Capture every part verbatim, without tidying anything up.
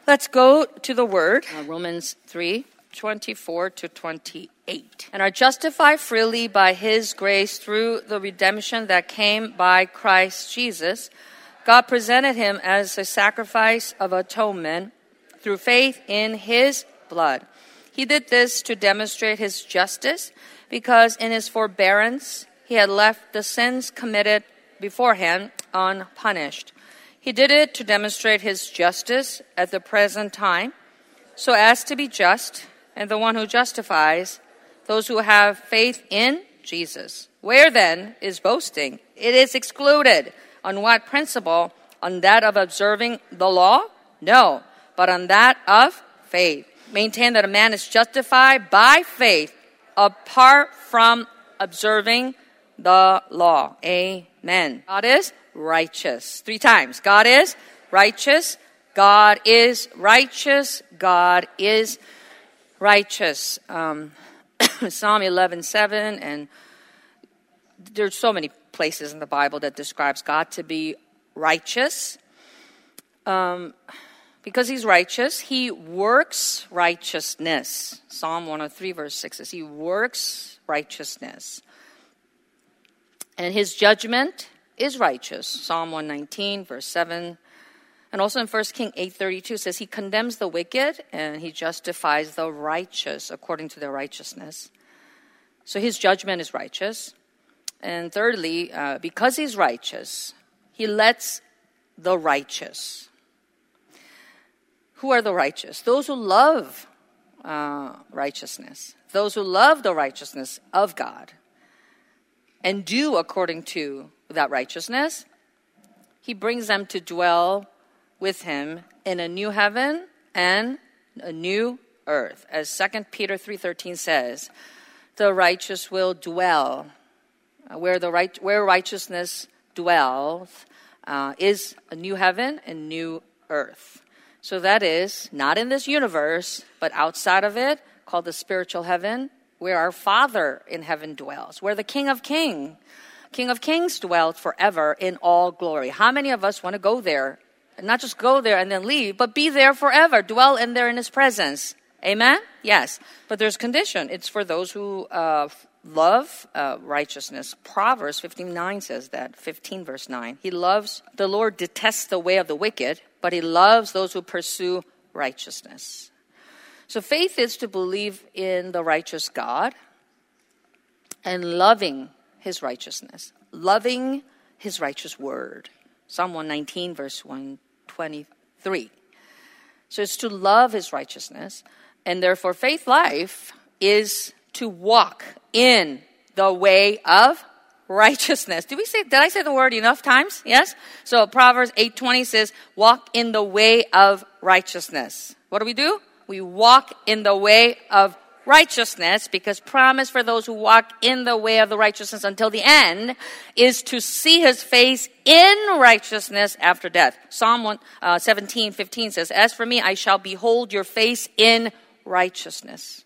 Let's go to the word, uh, Romans three, twenty-four to twenty-eight. And are justified freely by his grace through the redemption that came by Christ Jesus. God presented him as a sacrifice of atonement through faith in his blood. He did this to demonstrate his justice, because in his forbearance he had left the sins committed beforehand unpunished. He did it to demonstrate his justice at the present time, so as to be just and the one who justifies those who have faith in Jesus. Where then is boasting? It is excluded. On what principle? On that of observing the law? No, but on that of faith. Maintain that a man is justified by faith apart from observing the law. Amen. God is righteous. Three times. God is righteous. God is righteous. God is righteous. Um, Psalm eleven seven, and there's so many places in the Bible that describes God to be righteous. Um, because he's righteous, he works righteousness. Psalm one oh three verse six says he works righteousness. And his judgment is righteous. Psalm one nineteen verse seven. And also in First Kings eight thirty-two says he condemns the wicked and he justifies the righteous according to their righteousness. So his judgment is righteous. And thirdly, uh, because he's righteous, he lets the righteous. Who are the righteous? Those who love uh, righteousness. Those who love the righteousness of God and do according to that righteousness. He brings them to dwell with him in a new heaven and a new earth. As Second Peter three thirteen says, the righteous will dwell. Where the right, where righteousness dwells uh, is a new heaven and new earth. So that is not in this universe, but outside of it, called the spiritual heaven, where our Father in heaven dwells, where the King of Kings, King of Kings dwells forever in all glory. How many of us want to go there? And not just go there and then leave, but be there forever, dwell in there in his presence. Amen? Yes. But there's condition. It's for those who uh, love uh, righteousness. Proverbs fifteen nine says that, fifteen verse nine. He loves, the Lord detests the way of the wicked, but he loves those who pursue righteousness. So faith is to believe in the righteous God and loving his righteousness, loving his righteous word. Psalm one nineteen verse one twenty-three. So it's to love his righteousness, and therefore faith life is to walk in the way of righteousness. Did we say, did I say the word enough times? Yes? So Proverbs eight twenty says, walk in the way of righteousness. What do we do? We walk in the way of righteousness, because promise for those who walk in the way of the righteousness until the end is to see his face in righteousness after death. Psalm one, uh, seventeen fifteen says, as for me, I shall behold your face in righteousness.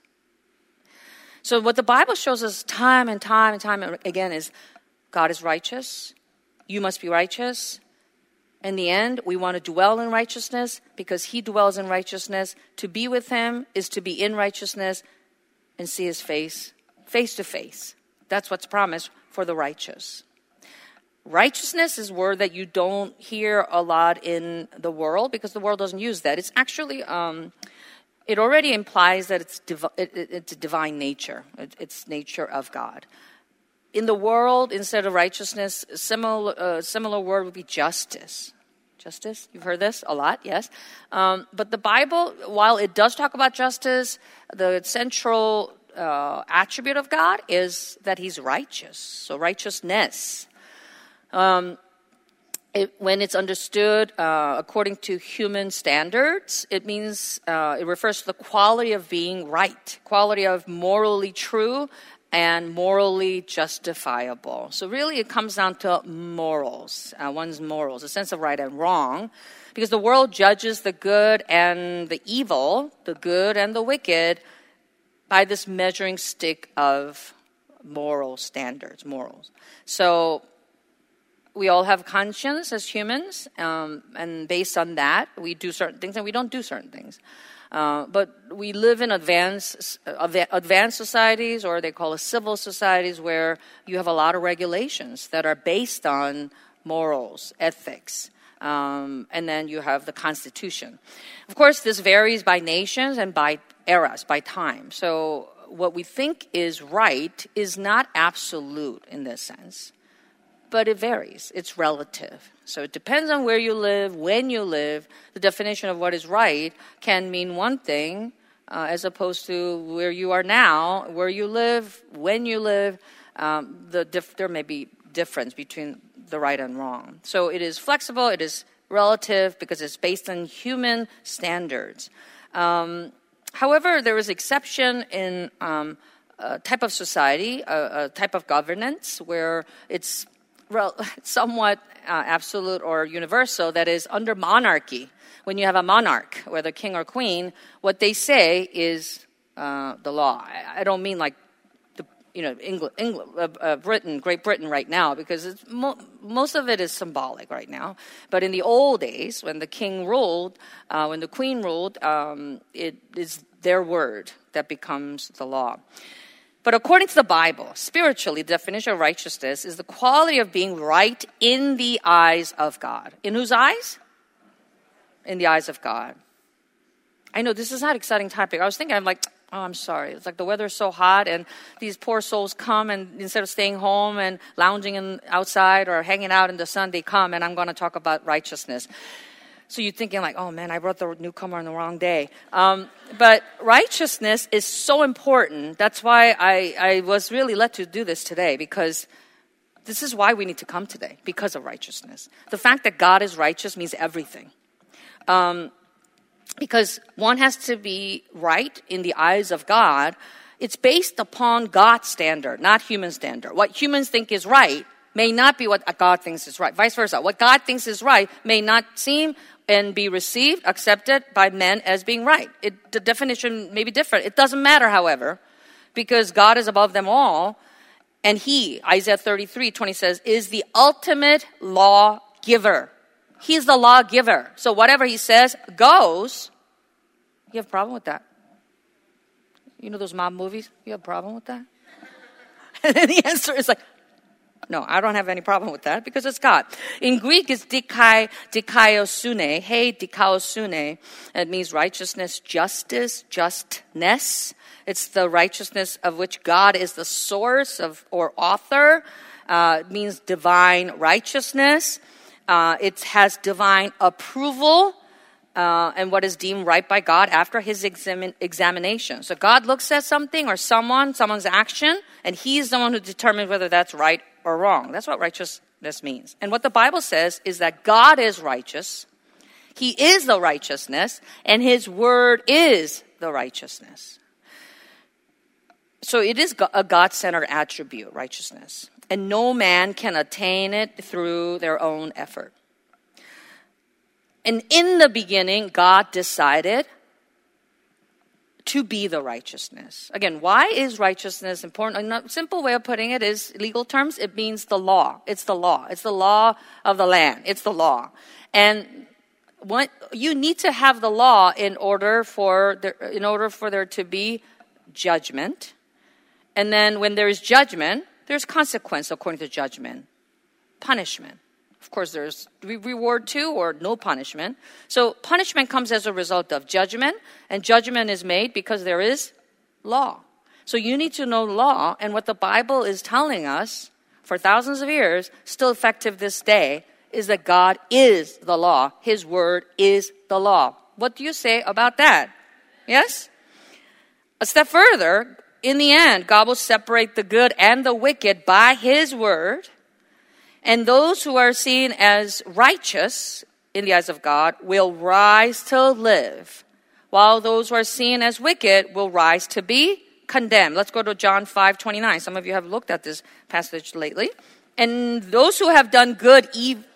So what the Bible shows us time and time and time again is God is righteous. You must be righteous. In the end, we want to dwell in righteousness because he dwells in righteousness. To be with him is to be in righteousness and see his face, face to face. That's what's promised for the righteous. Righteousness is a word that you don't hear a lot in the world because the world doesn't use that. It's actually, um, it already implies that it's div- it, it, it's a divine nature. It, it's nature of God. In the world, instead of righteousness, a similar, uh, similar word would be justice. Justice, you've heard this a lot, yes. Um, but the Bible, while it does talk about justice, the central uh, attribute of God is that he's righteous. So righteousness. Um, it, when it's understood uh, according to human standards, it means, uh, it refers to the quality of being right, quality of morally true, and morally justifiable. So really it comes down to morals, uh, one's morals, a sense of right and wrong, because the world judges the good and the evil, the good and the wicked, by this measuring stick of moral standards, morals. So we all have conscience as humans, um, and based on that, we do certain things and we don't do certain things. Uh, but we live in advanced, uh, advanced societies, or they call it civil societies, where you have a lot of regulations that are based on morals, ethics, um, and then you have the Constitution. Of course, this varies by nations and by eras, by time. So what we think is right is not absolute in this sense, but it varies. It's relative. So it depends on where you live, when you live. The definition of what is right can mean one thing uh, as opposed to where you are now, where you live, when you live. Um, the dif- there may be difference between the right and wrong. So it is flexible, it is relative because it's based on human standards. Um, however, there is exception in um, a type of society, a, a type of governance where it's rel- somewhat uh, absolute or universal, that is under monarchy. When you have a monarch, whether king or queen, what they say is uh, the law. I, I don't mean like you know, England, England uh, uh, Britain, Great Britain right now, because it's mo- most of it is symbolic right now. But in the old days, when the king ruled, uh, when the queen ruled, um, it is their word that becomes the law. But according to the Bible, spiritually, the definition of righteousness is the quality of being right in the eyes of God. In whose eyes? In the eyes of God. I know this is not an exciting topic. I was thinking, I'm like, oh, I'm sorry. It's like the weather is so hot, and these poor souls come, and instead of staying home and lounging in, outside or hanging out in the sun, they come, and I'm going to talk about righteousness. So you're thinking like, oh man, I brought the newcomer on the wrong day. Um, but righteousness is so important. That's why I, I was really led to do this today, because this is why we need to come today, because of righteousness. The fact that God is righteous means everything. Um, Because one has to be right in the eyes of God. It's based upon God's standard, not human standard. What humans think is right may not be what God thinks is right. Vice versa. What God thinks is right may not seem and be received, accepted by men as being right. It, the definition may be different. It doesn't matter, however, because God is above them all. And He, Isaiah thirty-three twenty says, is the ultimate lawgiver. He's the lawgiver. So whatever He says goes. You have a problem with that? You know those mob movies? You have a problem with that? And then the answer is like, no, I don't have any problem with that because it's God. In Greek, it's dikai, dikaiosune. Hey, dikaiosune. It means righteousness, justice, justness. It's the righteousness of which God is the source of or author. Uh, it means divine righteousness. Uh, it has divine approval uh, and what is deemed right by God after His examin- examination. So God looks at something or someone, someone's action, and He's the one who determines whether that's right or wrong. That's what righteousness means. And what the Bible says is that God is righteous. He is the righteousness, and His word is the righteousness. So it is a God-centered attribute, righteousness. And no man can attain it through their own effort. And in the beginning, God decided to be the righteousness. Again, why is righteousness important? A simple way of putting it is legal terms. It means the law. It's the law. It's the law of the land. It's the law. And what, you need to have the law in order for there, in order for there to be judgment. And then when there is judgment, there's consequence according to judgment. Punishment. Of course, there's reward too or no punishment. So punishment comes as a result of judgment, and judgment is made because there is law. So you need to know law, and what the Bible is telling us for thousands of years, still effective this day, is that God is the law. His word is the law. What do you say about that? Yes? A step further, in the end, God will separate the good and the wicked by His word. And those who are seen as righteous in the eyes of God will rise to live, while those who are seen as wicked will rise to be condemned. Let's go to John five twenty-nine. Some of you have looked at this passage lately. And those who have done good ev-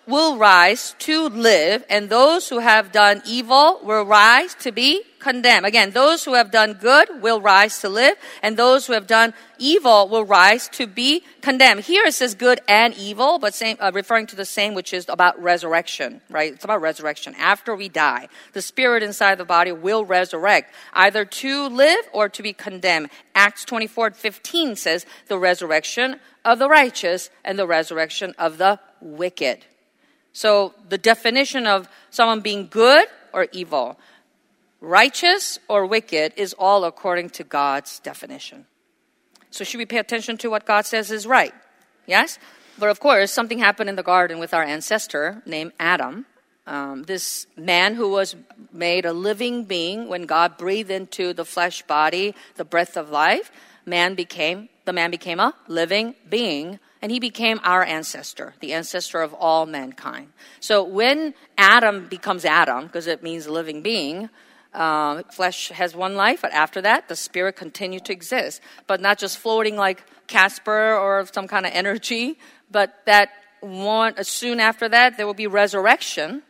will rise to live, and those who have done evil will rise to be condemned. Again, those who have done good will rise to live, and those who have done evil will rise to be condemned. Here it says good and evil, but same, uh, referring to the same, which is about resurrection, right? It's about resurrection. After we die, the spirit inside the body will resurrect, either to live or to be condemned. Acts twenty-four fifteen says the resurrection of the righteous and the resurrection of the wicked. So the definition of someone being good or evil, righteous or wicked, is all according to God's definition. So should we pay attention to what God says is right? Yes? But of course, something happened in the garden with our ancestor named Adam. Um, this man who was made a living being, when God breathed into the flesh body the breath of life, man became, the man became a living being. And he became our ancestor, the ancestor of all mankind. So when Adam becomes Adam, because it means a living being, uh, flesh has one life, but after that, the spirit continued to exist. But not just floating like Casper or some kind of energy, but that one, soon after that, there will be resurrection,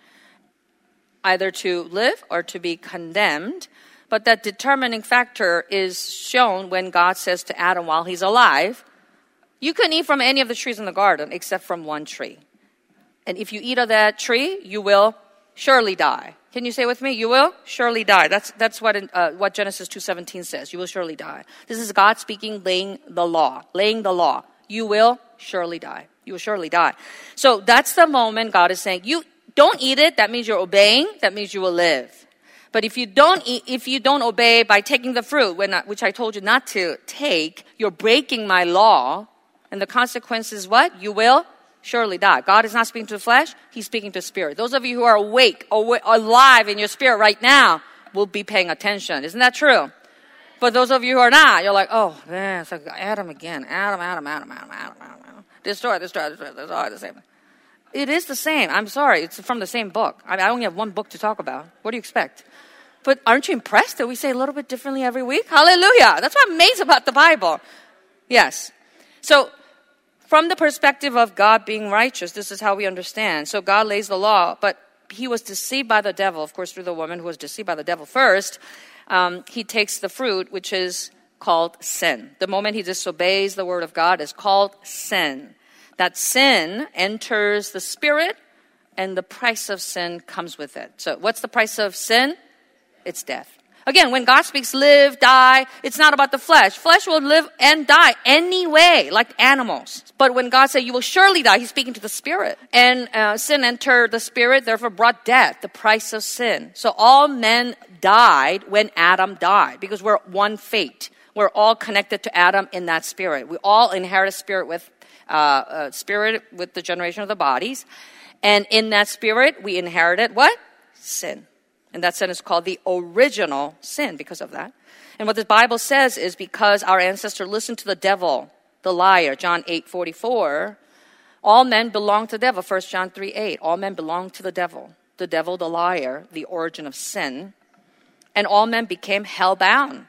either to live or to be condemned. But that determining factor is shown when God says to Adam while he's alive, you can eat from any of the trees in the garden except from one tree. And if you eat of that tree, you will surely die. Can you say with me? You will surely die. That's that's what in, uh, what Genesis two seventeen says. You will surely die. This is God speaking, laying the law. Laying the law. You will surely die. You will surely die. So that's the moment God is saying, you don't eat it. That means you're obeying. That means you will live. But if you don't eat, if you don't obey by taking the fruit, when I, which I told you not to take, you're breaking my law. And the consequence is what? You will surely die. God is not speaking to the flesh. He's speaking to spirit. Those of you who are awake, aw- alive in your spirit right now will be paying attention. Isn't that true? But those of you who are not, you're like, oh, man, it's like Adam again. Adam, Adam, Adam, Adam, Adam, Adam, Adam. Destroy, destroy, destroy, destroy, the same. It is the same. I'm sorry. It's from the same book. I, mean, I only have one book to talk about. What do you expect? But aren't you impressed that we say a little bit differently every week? Hallelujah. That's what I'm amazed about the Bible. Yes. So, from the perspective of God being righteous, this is how we understand. So God lays the law, but he was deceived by the devil, of course, through the woman who was deceived by the devil first. Um, he takes the fruit, which is called sin. The moment he disobeys the word of God is called sin. That sin enters the spirit, and the price of sin comes with it. So what's the price of sin? It's death. Again, when God speaks live, die, it's not about the flesh. Flesh will live and die anyway, like animals. But when God said you will surely die, he's speaking to the spirit. And uh, sin entered the spirit, therefore brought death, the price of sin. So all men died when Adam died, because we're one fate. We're all connected to Adam in that spirit. We all inherit a spirit with, uh, uh, spirit with the generation of the bodies. And in that spirit, we inherited what? Sin. And that sin is called the original sin because of that. And what the Bible says is because our ancestor listened to the devil, the liar, John eight forty-four, all men belong to the devil, First John three eight. All men belong to the devil. The devil, the liar, the origin of sin. And all men became hell-bound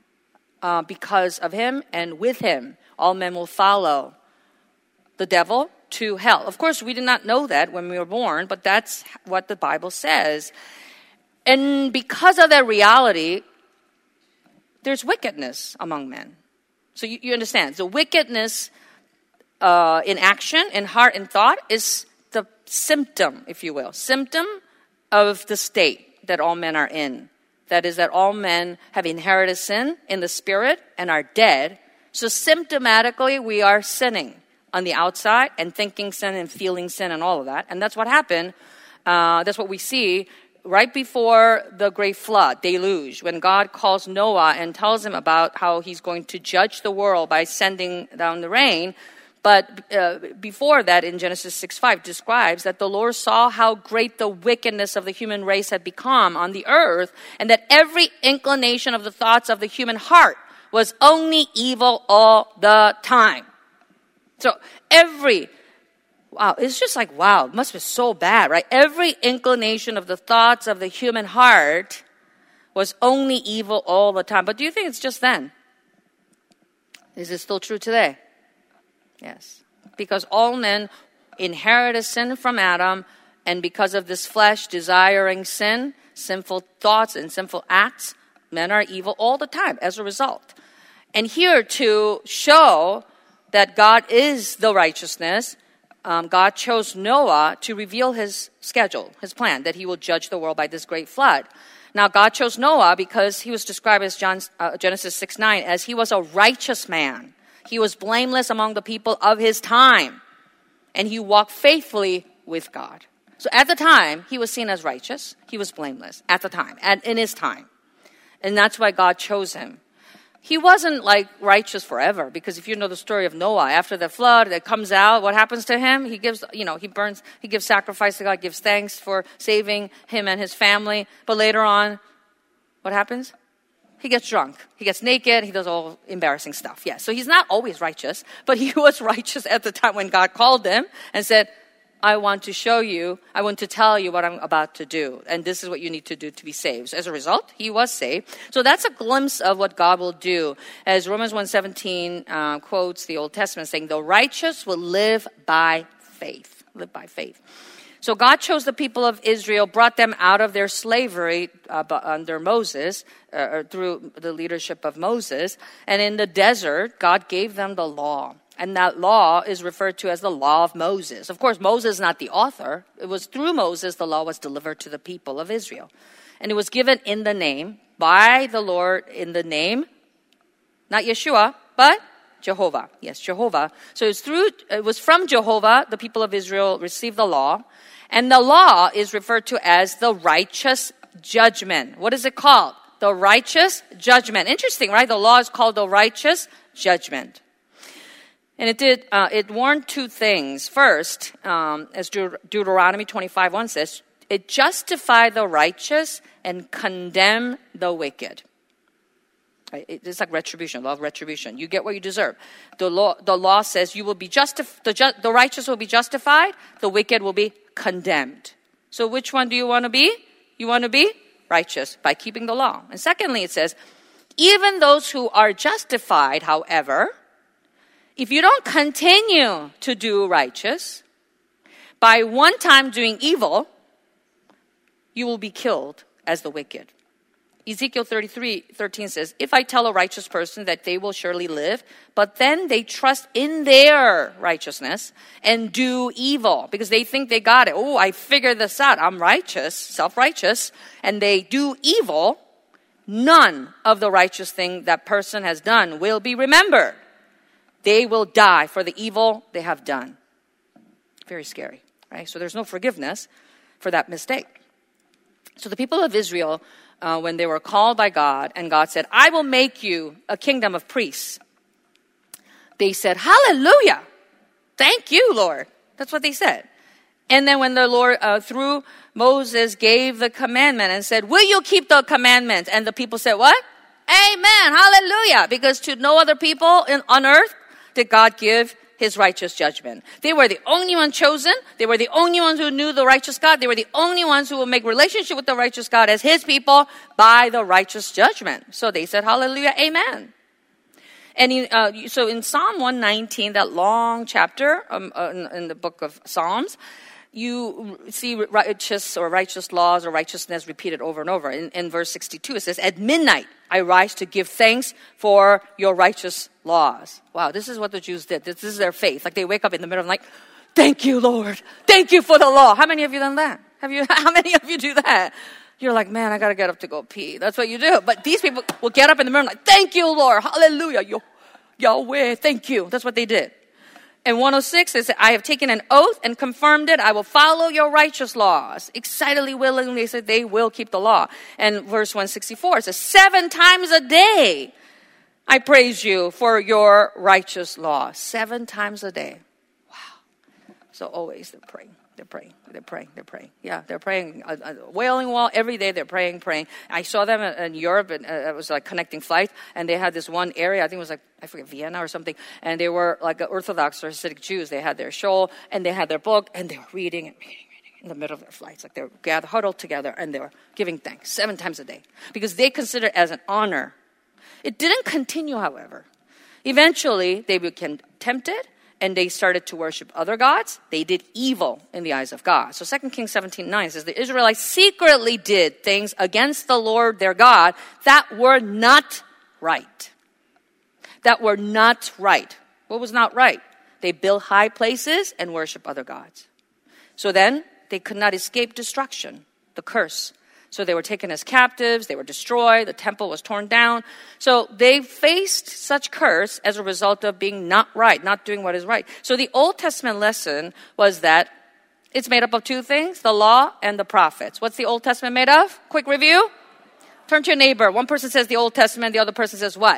uh, because of him, and with him, all men will follow the devil to hell. Of course, we did not know that when we were born, but that's what the Bible says. And because of that reality, there's wickedness among men. So you, you understand. The wickedness uh, in action, in heart and thought is the symptom, if you will, symptom of the state that all men are in. That is that all men have inherited sin in the spirit and are dead. So symptomatically, we are sinning on the outside and thinking sin and feeling sin and all of that. And that's what happened. Uh, that's what we see right before the great flood, deluge, when God calls Noah and tells him about how he's going to judge the world by sending down the rain. But uh, before that, in Genesis six five, describes that the Lord saw how great the wickedness of the human race had become on the earth, and that every inclination of the thoughts of the human heart was only evil all the time. So every Wow, it's just like, wow, it must be so bad, right? Every inclination of the thoughts of the human heart was only evil all the time. But do you think it's just then? Is it still true today? Yes. Because all men inherited sin from Adam, and because of this flesh desiring sin, sinful thoughts and sinful acts, men are evil all the time as a result. And here to show that God is the righteousness, um, God chose Noah to reveal his schedule, his plan, that he will judge the world by this great flood. Now, God chose Noah because he was described as John, uh, Genesis six nine, as he was a righteous man. He was blameless among the people of his time, and he walked faithfully with God. So at the time, he was seen as righteous. He was blameless at the time, at, in his time. And that's why God chose him. He wasn't like righteous forever, because if you know the story of Noah, after the flood that comes out, what happens to him? He gives, you know, he burns, he gives sacrifice to God, gives thanks for saving him and his family. But later on, what happens? He gets drunk. He gets naked. He does all embarrassing stuff. Yeah, so he's not always righteous, but he was righteous at the time when God called him and said, I want to show you, I want to tell you what I'm about to do. And this is what you need to do to be saved. So as a result, he was saved. So that's a glimpse of what God will do. As Romans one seventeen uh, quotes the Old Testament saying, the righteous will live by faith. Live by faith. So God chose the people of Israel, brought them out of their slavery uh, under Moses, uh, through the leadership of Moses. And in the desert, God gave them the law. And that law is referred to as the law of Moses. Of course, Moses is not the author. It was through Moses the law was delivered to the people of Israel. And it was given in the name, by the Lord in the name, not Yeshua, but Jehovah. Yes, Jehovah. So it's through, it was from Jehovah the people of Israel received the law. And the law is referred to as the righteous judgment. What is it called? The righteous judgment. Interesting, right? The law is called the righteous judgment. And it did. Uh, it warned two things. First, um, as Deut- Deuteronomy twenty-five one says, it justified the righteous and condemned the wicked. Right? It's like retribution, law of retribution. You get what you deserve. The law, the law says you will be justif- the, ju- the righteous will be justified, the wicked will be condemned. So which one do you want to be? You want to be righteous by keeping the law. And secondly, it says, even those who are justified, however, if you don't continue to do righteous, by one time doing evil, you will be killed as the wicked. Ezekiel thirty-three thirteen says, if I tell a righteous person that they will surely live, but then they trust in their righteousness and do evil because they think they got it. Oh, I figured this out. I'm righteous, self-righteous, and they do evil, none of the righteous thing that person has done will be remembered. They will die for the evil they have done. Very scary, right? So there's no forgiveness for that mistake. So the people of Israel, uh, when they were called by God, and God said, I will make you a kingdom of priests. They said, hallelujah. Thank you, Lord. That's what they said. And then when the Lord, uh, through Moses, gave the commandment and said, will you keep the commandment? And the people said, what? Amen. Hallelujah. Because to no other people in, on earth did God give his righteous judgment. They were the only ones chosen. They were the only ones who knew the righteous God. They were the only ones who would make relationship with the righteous God as his people by the righteous judgment. So they said, hallelujah, amen. And he, uh, so in Psalm one nineteen, that long chapter um, uh, in, in the book of Psalms, you see righteous or righteous laws or righteousness repeated over and over. In, in verse sixty-two, it says, at midnight I rise to give thanks for your righteous laws. Wow, this is what the Jews did. This is their faith. Like they wake up in the middle of the night, thank you, Lord. Thank you for the law. How many of you done that? Have you? How many of you do that? You're like, man, I got to get up to go pee. That's what you do. But these people will get up in the middle like, thank you, Lord. Hallelujah. Yo, Yahweh, thank you. That's what they did. And one oh six is, I have taken an oath and confirmed it. I will follow your righteous laws. Excitedly, willingly, they said they will keep the law. And verse one sixty-four says, seven times a day I praise you for your righteous law. Seven times a day. Wow. So always they're praying. They're praying. They're praying. They're praying. Yeah, they're praying. A, a wailing wall every day. They're praying, praying. I saw them in, in Europe, and uh, it was like connecting flight, and they had this one area. I think it was like I forget Vienna or something, and they were like Orthodox or Hasidic Jews. They had their shawl and they had their book, and they were reading and reading, reading in the middle of their flights. Like they were gathered, huddled together, and they were giving thanks seven times a day because they considered it as an honor. It didn't continue, however. Eventually, they became tempted. and they started to worship other gods, they did evil in the eyes of God. So Second Kings seventeen nine says, the Israelites secretly did things against the Lord their God that were not right. That were not right. What was not right? They built high places and worship other gods. So then they could not escape destruction, the curse. So they were taken as captives, they were destroyed, the temple was torn down. So they faced such curse as a result of being not right, not doing what is right. So the Old Testament lesson was that it's made up of two things, the law and the prophets. What's the Old Testament made of? Quick review. Turn to your neighbor. One person says the Old Testament, the other person says what?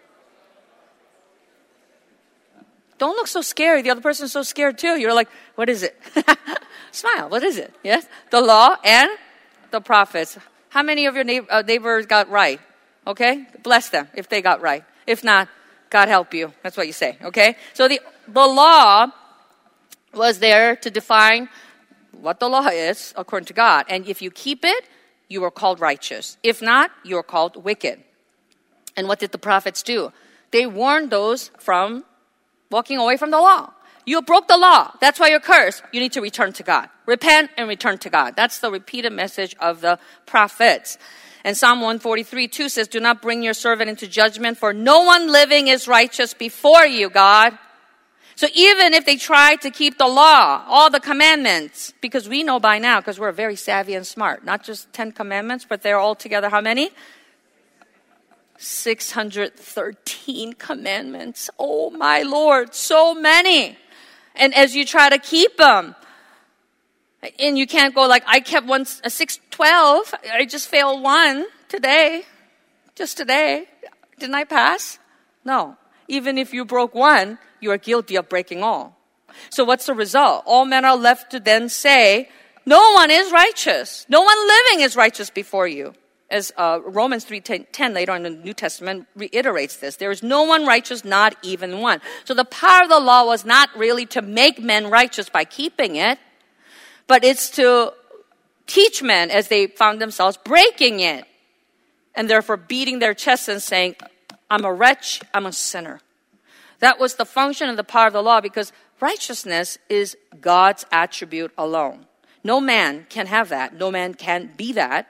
Don't look so scary. The other person's so scared too. You're like, what is it? Smile. What is it? Yes? The law and the prophets. How many of your neighbor, uh, neighbors got right? Okay? Bless them if they got right. If not, God help you. That's what you say. Okay? So the, the law was there to define what the law is according to God. And if you keep it, you are called righteous. If not, you are called wicked. And what did the prophets do? They warned those from walking away from the law. You broke the law. That's why you're cursed. You need to return to God. Repent and return to God. That's the repeated message of the prophets. And Psalm one forty-three two says, do not bring your servant into judgment, for no one living is righteous before you, God. So even if they try to keep the law, all the commandments, because we know by now, because we're very savvy and smart, not just ten commandments, but they're all together how many? six hundred thirteen commandments. Oh my Lord, so many. And as you try to keep them, and you can't go like, I kept one, a six twelve, I just failed one today, just today. Didn't I pass? No. Even if you broke one, you are guilty of breaking all. So what's the result? All men are left to then say, no one is righteous. No one living is righteous before you. As uh, Romans three ten later in the New Testament reiterates this. There is no one righteous, not even one. So the power of the law was not really to make men righteous by keeping it, but it's to teach men as they found themselves breaking it, and therefore beating their chests and saying, I'm a wretch, I'm a sinner. That was the function of the power of the law, because righteousness is God's attribute alone. No man can have that. No man can be that.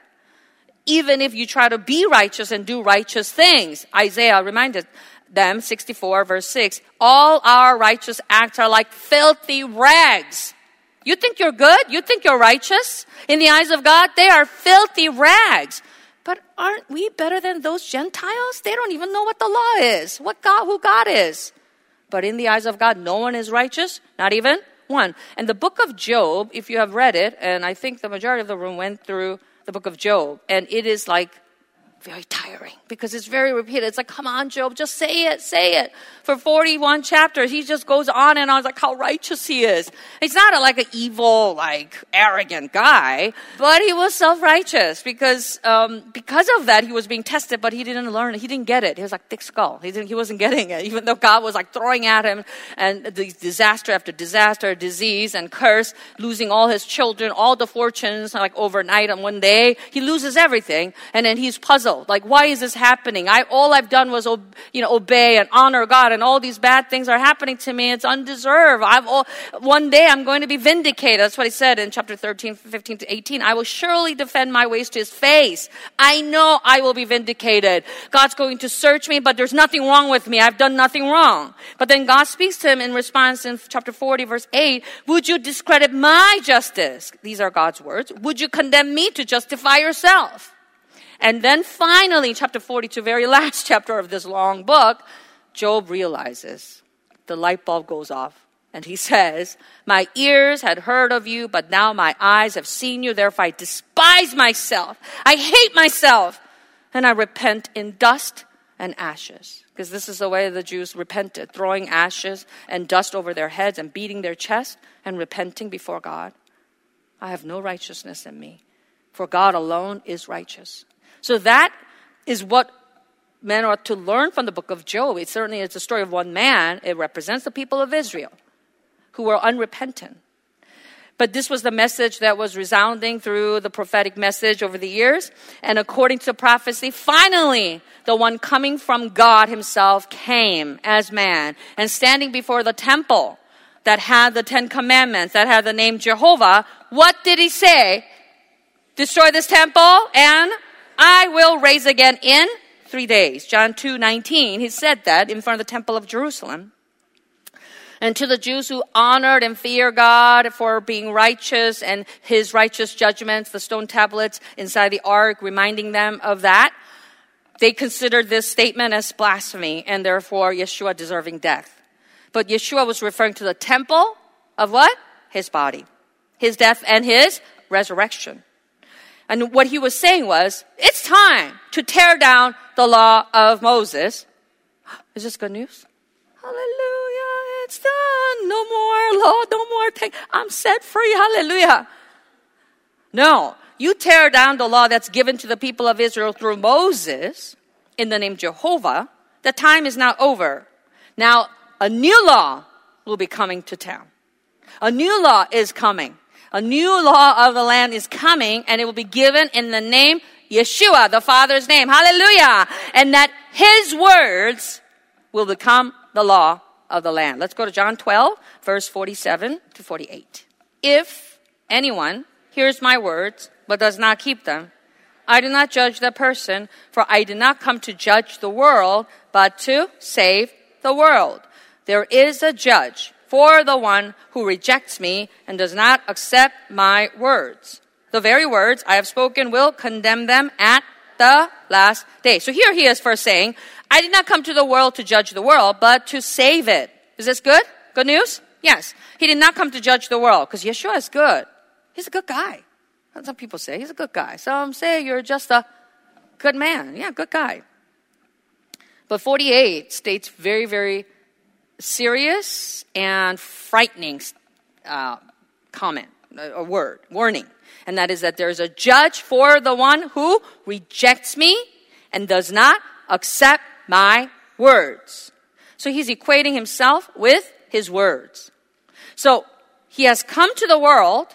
Even if you try to be righteous and do righteous things. Isaiah reminded them, sixty-four verse six, all our righteous acts are like filthy rags. You think you're good? You think you're righteous? In the eyes of God, they are filthy rags. But aren't we better than those Gentiles? They don't even know what the law is, what God, who God is. But in the eyes of God, no one is righteous, not even one. And the book of Job, if you have read it, and I think the majority of the room went through the book of Job, and it is like very tiring because it's very repeated. It's like, come on, Job, just say it, say it. For forty-one chapters, he just goes on and on, like how righteous he is. He's not a, like an evil, like arrogant guy, but he was self-righteous because um, because of that, he was being tested, but he didn't learn it. He didn't get it. He was like thick skull. He didn't. He wasn't getting it, even though God was like throwing at him and the disaster after disaster, disease and curse, losing all his children, all the fortunes, like overnight and one day. He loses everything, and then he's puzzled. Like, why is this happening? I all I've done was, you know, obey and honor God, and all these bad things are happening to me. It's undeserved. I've all, one day I'm going to be vindicated. That's what he said in chapter thirteen, fifteen to eighteen. I will surely defend my ways to his face. I know I will be vindicated. God's going to search me, but there's nothing wrong with me. I've done nothing wrong. But then God speaks to him in response in chapter forty, verse eight. Would you discredit my justice? These are God's words. Would you condemn me to justify yourself? And then finally, chapter forty-two, very last chapter of this long book, Job realizes, the light bulb goes off. And he says, my ears had heard of you, but now my eyes have seen you. Therefore I despise myself. I hate myself. And I repent in dust and ashes. Because this is the way the Jews repented, throwing ashes and dust over their heads and beating their chest and repenting before God. I have no righteousness in me, for God alone is righteous. So that is what men ought to learn from the book of Job. It certainly is a story of one man. It represents the people of Israel who were unrepentant. But this was the message that was resounding through the prophetic message over the years. And according to prophecy, finally, the one coming from God himself came as man and standing before the temple that had the Ten Commandments, that had the name Jehovah, what did he say? Destroy this temple and I will raise again in three days. John two nineteen, he said that in front of the temple of Jerusalem. And to the Jews who honored and feared God for being righteous and his righteous judgments, the stone tablets inside the ark, reminding them of that, they considered this statement as blasphemy and therefore Yeshua deserving death. But Yeshua was referring to the temple of what? His body. His death and his resurrection. And what he was saying was, it's time to tear down the law of Moses. Is this good news? Hallelujah, it's done. No more law, no more thing. I'm set free. Hallelujah. No, you tear down the law that's given to the people of Israel through Moses in the name Jehovah. The time is now over. Now, a new law will be coming to town. A new law is coming. A new law of the land is coming, and it will be given in the name Yeshua, the Father's name. Hallelujah. And that his words will become the law of the land. Let's go to John twelve, verse forty-seven to forty-eight. If anyone hears my words, but does not keep them, I do not judge the person, for I did not come to judge the world, but to save the world. There is a judge for the one who rejects me and does not accept my words. The very words I have spoken will condemn them at the last day. So here he is first saying, I did not come to the world to judge the world, but to save it. Is this good? Good news? Yes. He did not come to judge the world because Yeshua is good. He's a good guy. That's what people say. He's a good guy. Some say you're just a good man. Yeah, good guy. But forty-eight states very, very serious and frightening uh, comment, a word, warning. And that is that there is a judge for the one who rejects me and does not accept my words. So he's equating himself with his words. So he has come to the world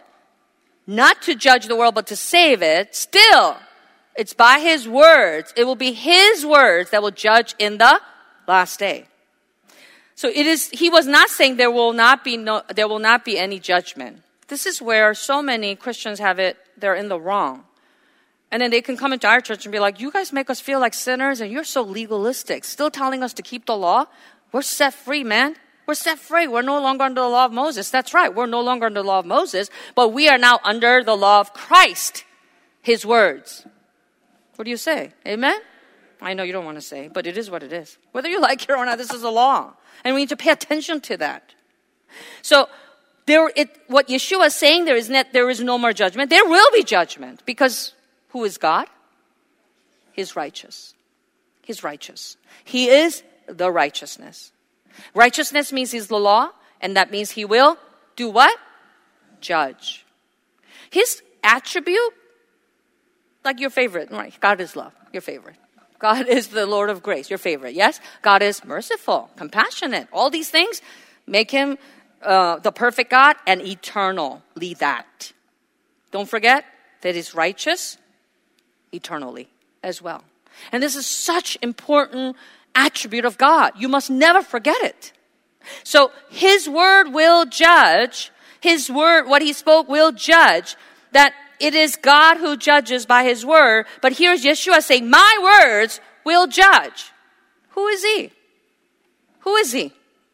not to judge the world but to save it. Still, it's by his words. It will be his words that will judge in the last day. So it is. He was not saying there will not be no, there will not be any judgment. This is where so many Christians have it. They're in the wrong, and then they can come into our church and be like, "You guys make us feel like sinners, and you're so legalistic, still telling us to keep the law. We're set free, man. We're set free. We're no longer under the law of Moses. That's right. We're no longer under the law of Moses, but we are now under the law of Christ, His words." What do you say? Amen? I know you don't want to say, but it is what it is. Whether you like it or not, this is the law. And we need to pay attention to that. So, there, it, what Yeshua is saying there is that there is no more judgment. There will be judgment because who is God? He's righteous. He's righteous. He is the righteousness. Righteousness means He's the law, and that means He will do what? Judge. His attribute, like your favorite, right? God is love, your favorite. God is the Lord of grace, your favorite, yes? God is merciful, compassionate. All these things make Him uh, the perfect God and eternally that. Don't forget that He's righteous eternally as well. And this is such important attribute of God. You must never forget it. So His word will judge. His word, what He spoke will judge. That it is God who judges by His word. But here's Yeshua saying, my words will judge. Who is He? Who is He?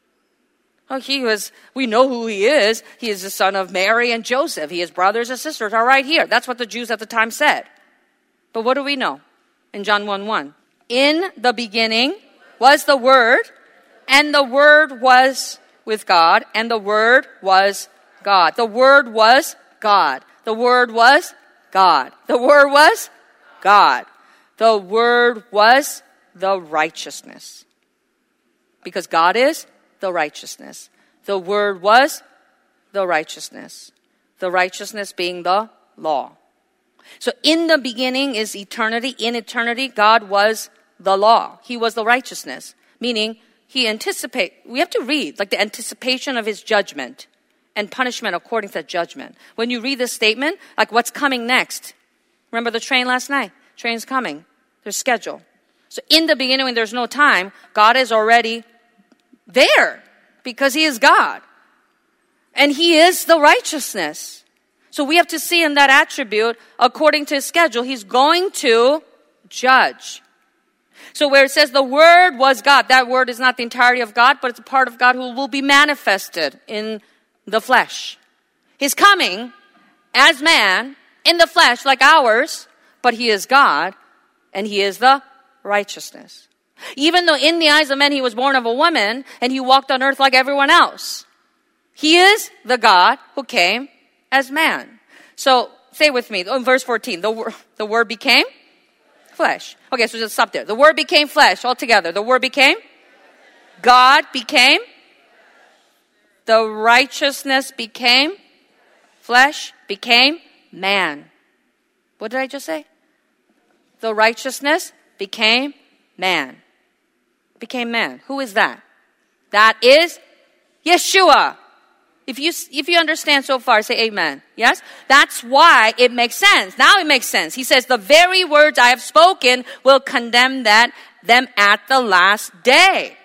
Oh, He was, we know who He is. He is the son of Mary and Joseph. His brothers and sisters are right here. That's what the Jews at the time said. But what do we know? In John one one. In the beginning was the Word, and the Word was with God, and the Word was God. The Word was God. The Word was God. The Word was God. The Word was the righteousness. Because God is the righteousness. The Word was the righteousness. The righteousness being the law. So in the beginning is eternity. In eternity, God was the law. He was the righteousness. Meaning, He anticipate. We have to read, like the anticipation of His judgment and punishment according to that judgment. When you read this statement, like what's coming next? Remember the train last night? Train's coming. There's schedule. So in the beginning, when there's no time, God is already there because He is God. And he is the righteousness. So we have to see in that attribute, according to his schedule, he's going to judge. So where it says the Word was God, that word is not the entirety of God, but it's a part of God who will be manifested in the flesh. He's coming as man in the flesh like ours, but he is God and he is the righteousness. Even though in the eyes of men he was born of a woman and he walked on earth like everyone else, he is the God who came as man. So say with me, in verse fourteen, the, wor- the Word became flesh. Okay, so just stop there. The Word became flesh altogether. The Word became? God became? The righteousness became? Flesh became man. What did I just say? The righteousness became man. Became man. Who is that? That is Yeshua. If you if you understand so far, say amen. Yes? That's why it makes sense. Now it makes sense. He says, the very words I have spoken will condemn that them at the last day.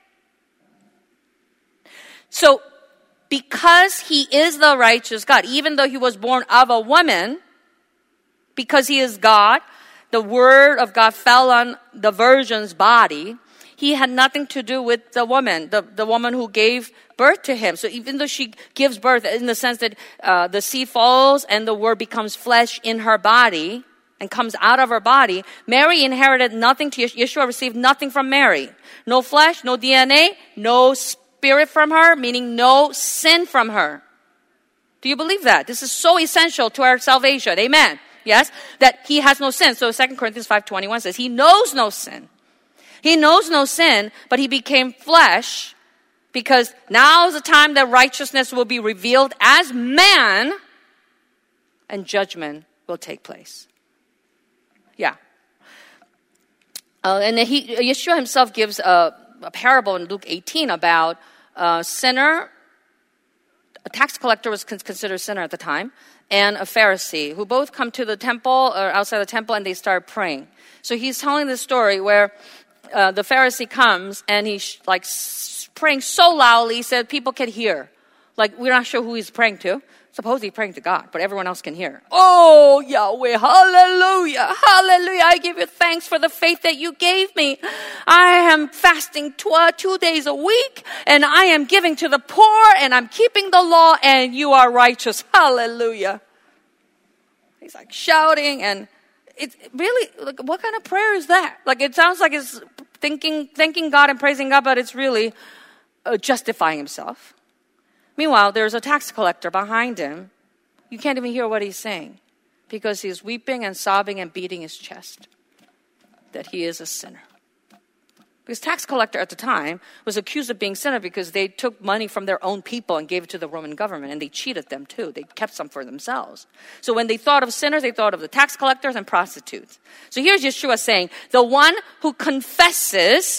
So, because he is the righteous God, even though he was born of a woman, because he is God, the word of God fell on the virgin's body. He had nothing to do with the woman, the, the woman who gave birth to him. So even though she gives birth in the sense that uh, the seed falls and the word becomes flesh in her body and comes out of her body, Mary inherited nothing to Yeshua. Yeshua received nothing from Mary. No flesh, no D N A, no spirit from her, meaning no sin from her. Do you believe that? This is so essential to our salvation. Amen. Yes? That he has no sin. So Second Corinthians five twenty-one says he knows no sin. He knows no sin, but he became flesh because now is the time that righteousness will be revealed as man and judgment will take place. Yeah. Uh, and he, Yeshua himself gives a, a parable in Luke eighteen about a sinner, a tax collector was considered a sinner at the time, and a Pharisee who both come to the temple or outside the temple and they start praying. So he's telling this story where Uh, the Pharisee comes and he's like s- praying so loudly so that people can hear. Like, we're not sure who he's praying to. Suppose he's praying to God, but everyone else can hear. Oh, Yahweh, hallelujah, hallelujah. I give you thanks for the faith that you gave me. I am fasting tw- two days a week, and I am giving to the poor, and I'm keeping the law, and you are righteous. Hallelujah. He's like shouting, and it's really, like, what kind of prayer is that? Like, it sounds like it's thinking, thanking God and praising God, but it's really uh, justifying himself. Meanwhile, there's a tax collector behind him. You can't even hear what he's saying because he's weeping and sobbing and beating his chest that he is a sinner. Because tax collector at the time was accused of being sinner because they took money from their own people and gave it to the Roman government, and they cheated them too. They kept some for themselves. So when they thought of sinners, they thought of the tax collectors and prostitutes. So here's Yeshua saying, the one who confesses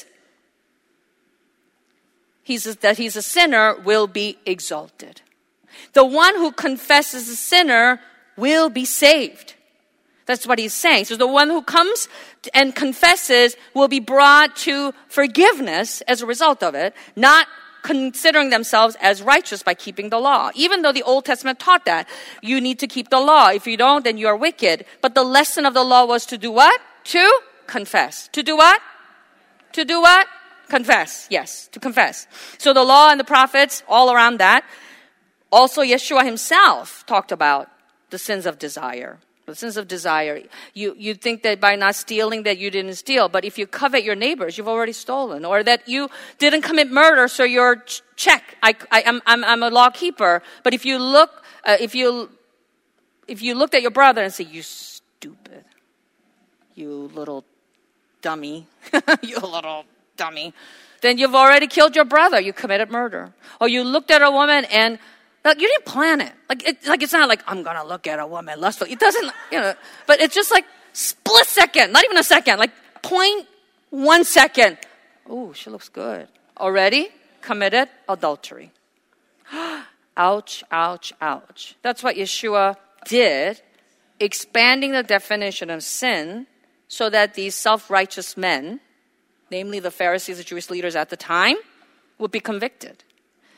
he's a, that he's a sinner will be exalted. The one who confesses a sinner will be saved. That's what he's saying. So the one who comes and confesses will be brought to forgiveness as a result of it, not considering themselves as righteous by keeping the law. Even though the Old Testament taught that you need to keep the law. If you don't, then you are wicked. But the lesson of the law was to do what? To confess. To do what? To do what? Confess. Yes, to confess. So the law and the prophets, all around that. Also, Yeshua himself talked about the sins of desire. The sins of desire. You you think that by not stealing that you didn't steal, but if you covet your neighbors, you've already stolen. Or that you didn't commit murder, so you're ch- check. I, I I'm I'm I'm a law keeper. But if you look, uh, if you if you looked at your brother and say, "You stupid, you little dummy, you little dummy," then you've already killed your brother. You committed murder. Or you looked at a woman and like, you didn't plan it. Like, it, like it's not like, I'm going to look at a woman lustfully. It doesn't, you know, but it's just like split second, not even a second, like point one second. Oh, she looks good. Already committed adultery. Ouch, ouch, ouch. That's what Yeshua did, expanding the definition of sin so that these self-righteous men, namely the Pharisees, the Jewish leaders at the time, would be convicted.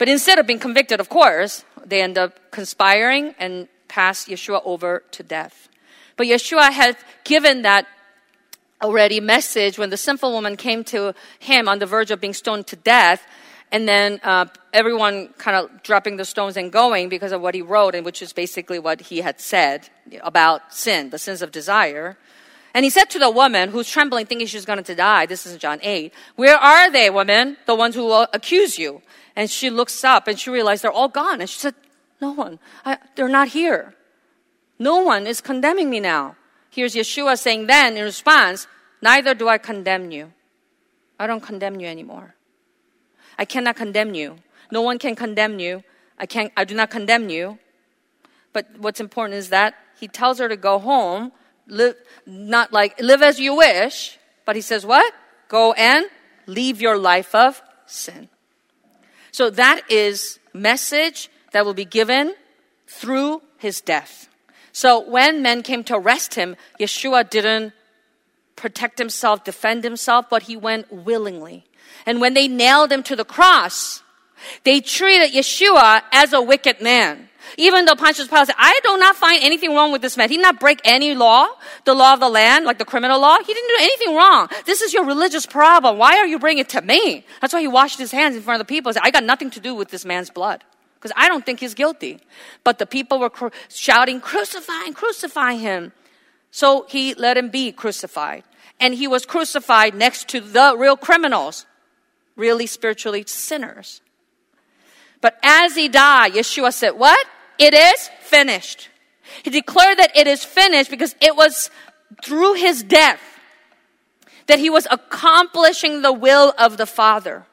But instead of being convicted, of course, they end up conspiring and pass Yeshua over to death. But Yeshua had given that already message when the sinful woman came to him on the verge of being stoned to death. And then uh, everyone kind of dropping the stones and going because of what he wrote, and which is basically what he had said about sin, the sins of desire. And he said to the woman who's trembling, thinking she's going to die, this is in John eight, "Where are they, women, the ones who will accuse you?" And she looks up and she realized they're all gone. And she said, "No one, I, they're not here. No one is condemning me now." Here's Yeshua saying then in response, "Neither do I condemn you. I don't condemn you anymore. I cannot condemn you. No one can condemn you. I can't, I do not condemn you." But what's important is that he tells her to go home, live, not like live as you wish, but he says what? Go and leave your life of sin. So that is message that will be given through his death. So when men came to arrest him, Yeshua didn't protect himself, defend himself, but he went willingly. And when they nailed him to the cross, they treated Yeshua as a wicked man. Even though Pontius Pilate said, "I do not find anything wrong with this man. He did not break any law, the law of the land, like the criminal law. He didn't do anything wrong. This is your religious problem. Why are you bringing it to me?" That's why he washed his hands in front of the people and said, "I got nothing to do with this man's blood, because I don't think he's guilty." But the people were cru- shouting, "Crucify him, crucify him." So he let him be crucified. And he was crucified next to the real criminals, really spiritually sinners. But as he died, Yeshua said, what? It is finished. He declared that it is finished because it was through his death that he was accomplishing the will of the Father.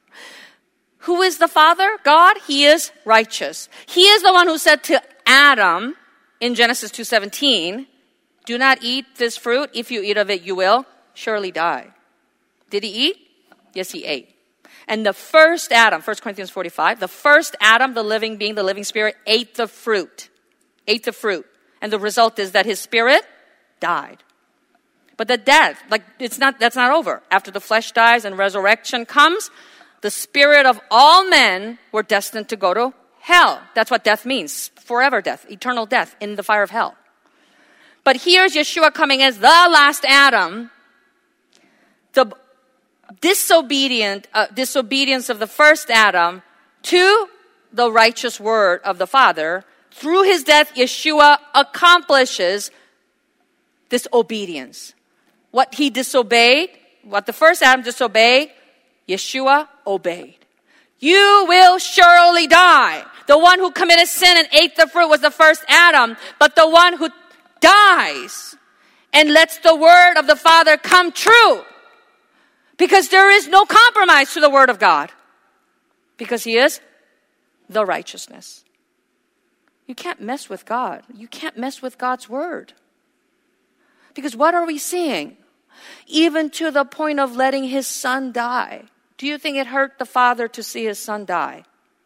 Who is the Father? God. He is righteous. He is the one who said to Adam in Genesis two seventeen, "Do not eat this fruit. If you eat of it, you will surely die." Did he eat? Yes, he ate. And the first Adam, First Corinthians forty-five, the first Adam, the living being, the living spirit, ate the fruit. Ate the fruit. And the result is that his spirit died. But the death, like it's not, that's not over. After the flesh dies and resurrection comes, the spirit of all men were destined to go to hell. That's what death means. Forever death, eternal death in the fire of hell. But here's Yeshua coming as the last Adam. The disobedient, uh, disobedience of the first Adam to the righteous word of the Father. Through his death, Yeshua accomplishes this obedience. What he disobeyed, what the first Adam disobeyed, Yeshua obeyed. You will surely die. The one who committed sin and ate the fruit was the first Adam, but the one who dies and lets the word of the Father come true, because there is no compromise to the word of God, because he is the righteousness. You can't mess with God. You can't mess with God's word. Because what are we seeing? Even to the point of letting his son die. Do you think it hurt the Father to see his son die?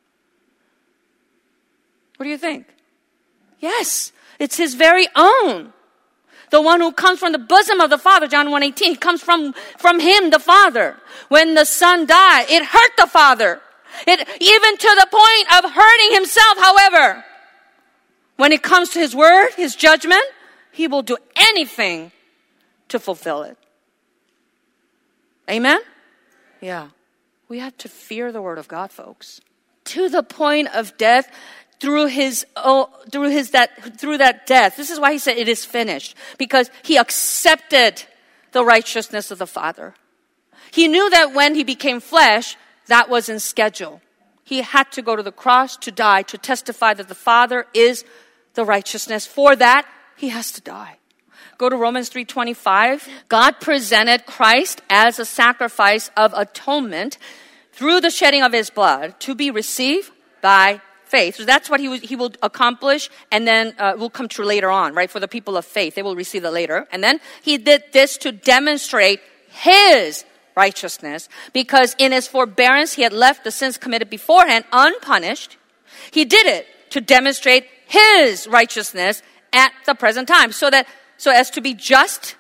What do you think? Yes, it's his very own. The one who comes from the bosom of the Father, John one eighteen, he comes from, from him, the Father. When the Son died, it hurt the Father. It, even to the point of hurting himself, however. When it comes to his word, his judgment, he will do anything to fulfill it. Amen? Yeah. We have to fear the word of God, folks. To the point of death, through his, oh, through his that, through that death. This is why he said it is finished, because he accepted the righteousness of the Father. He knew that when he became flesh, that was in schedule. He had to go to the cross to die, to testify that the Father is the righteousness. For that, he has to die. Go to Romans three twenty-five. God presented Christ as a sacrifice of atonement through the shedding of his blood to be received by faith. So that's what he will, he will accomplish, and then uh, will come true later on, right? For the people of faith, they will receive it later. And then he did this to demonstrate his righteousness, because in his forbearance he had left the sins committed beforehand unpunished. He did it to demonstrate his righteousness at the present time, so that so as to be just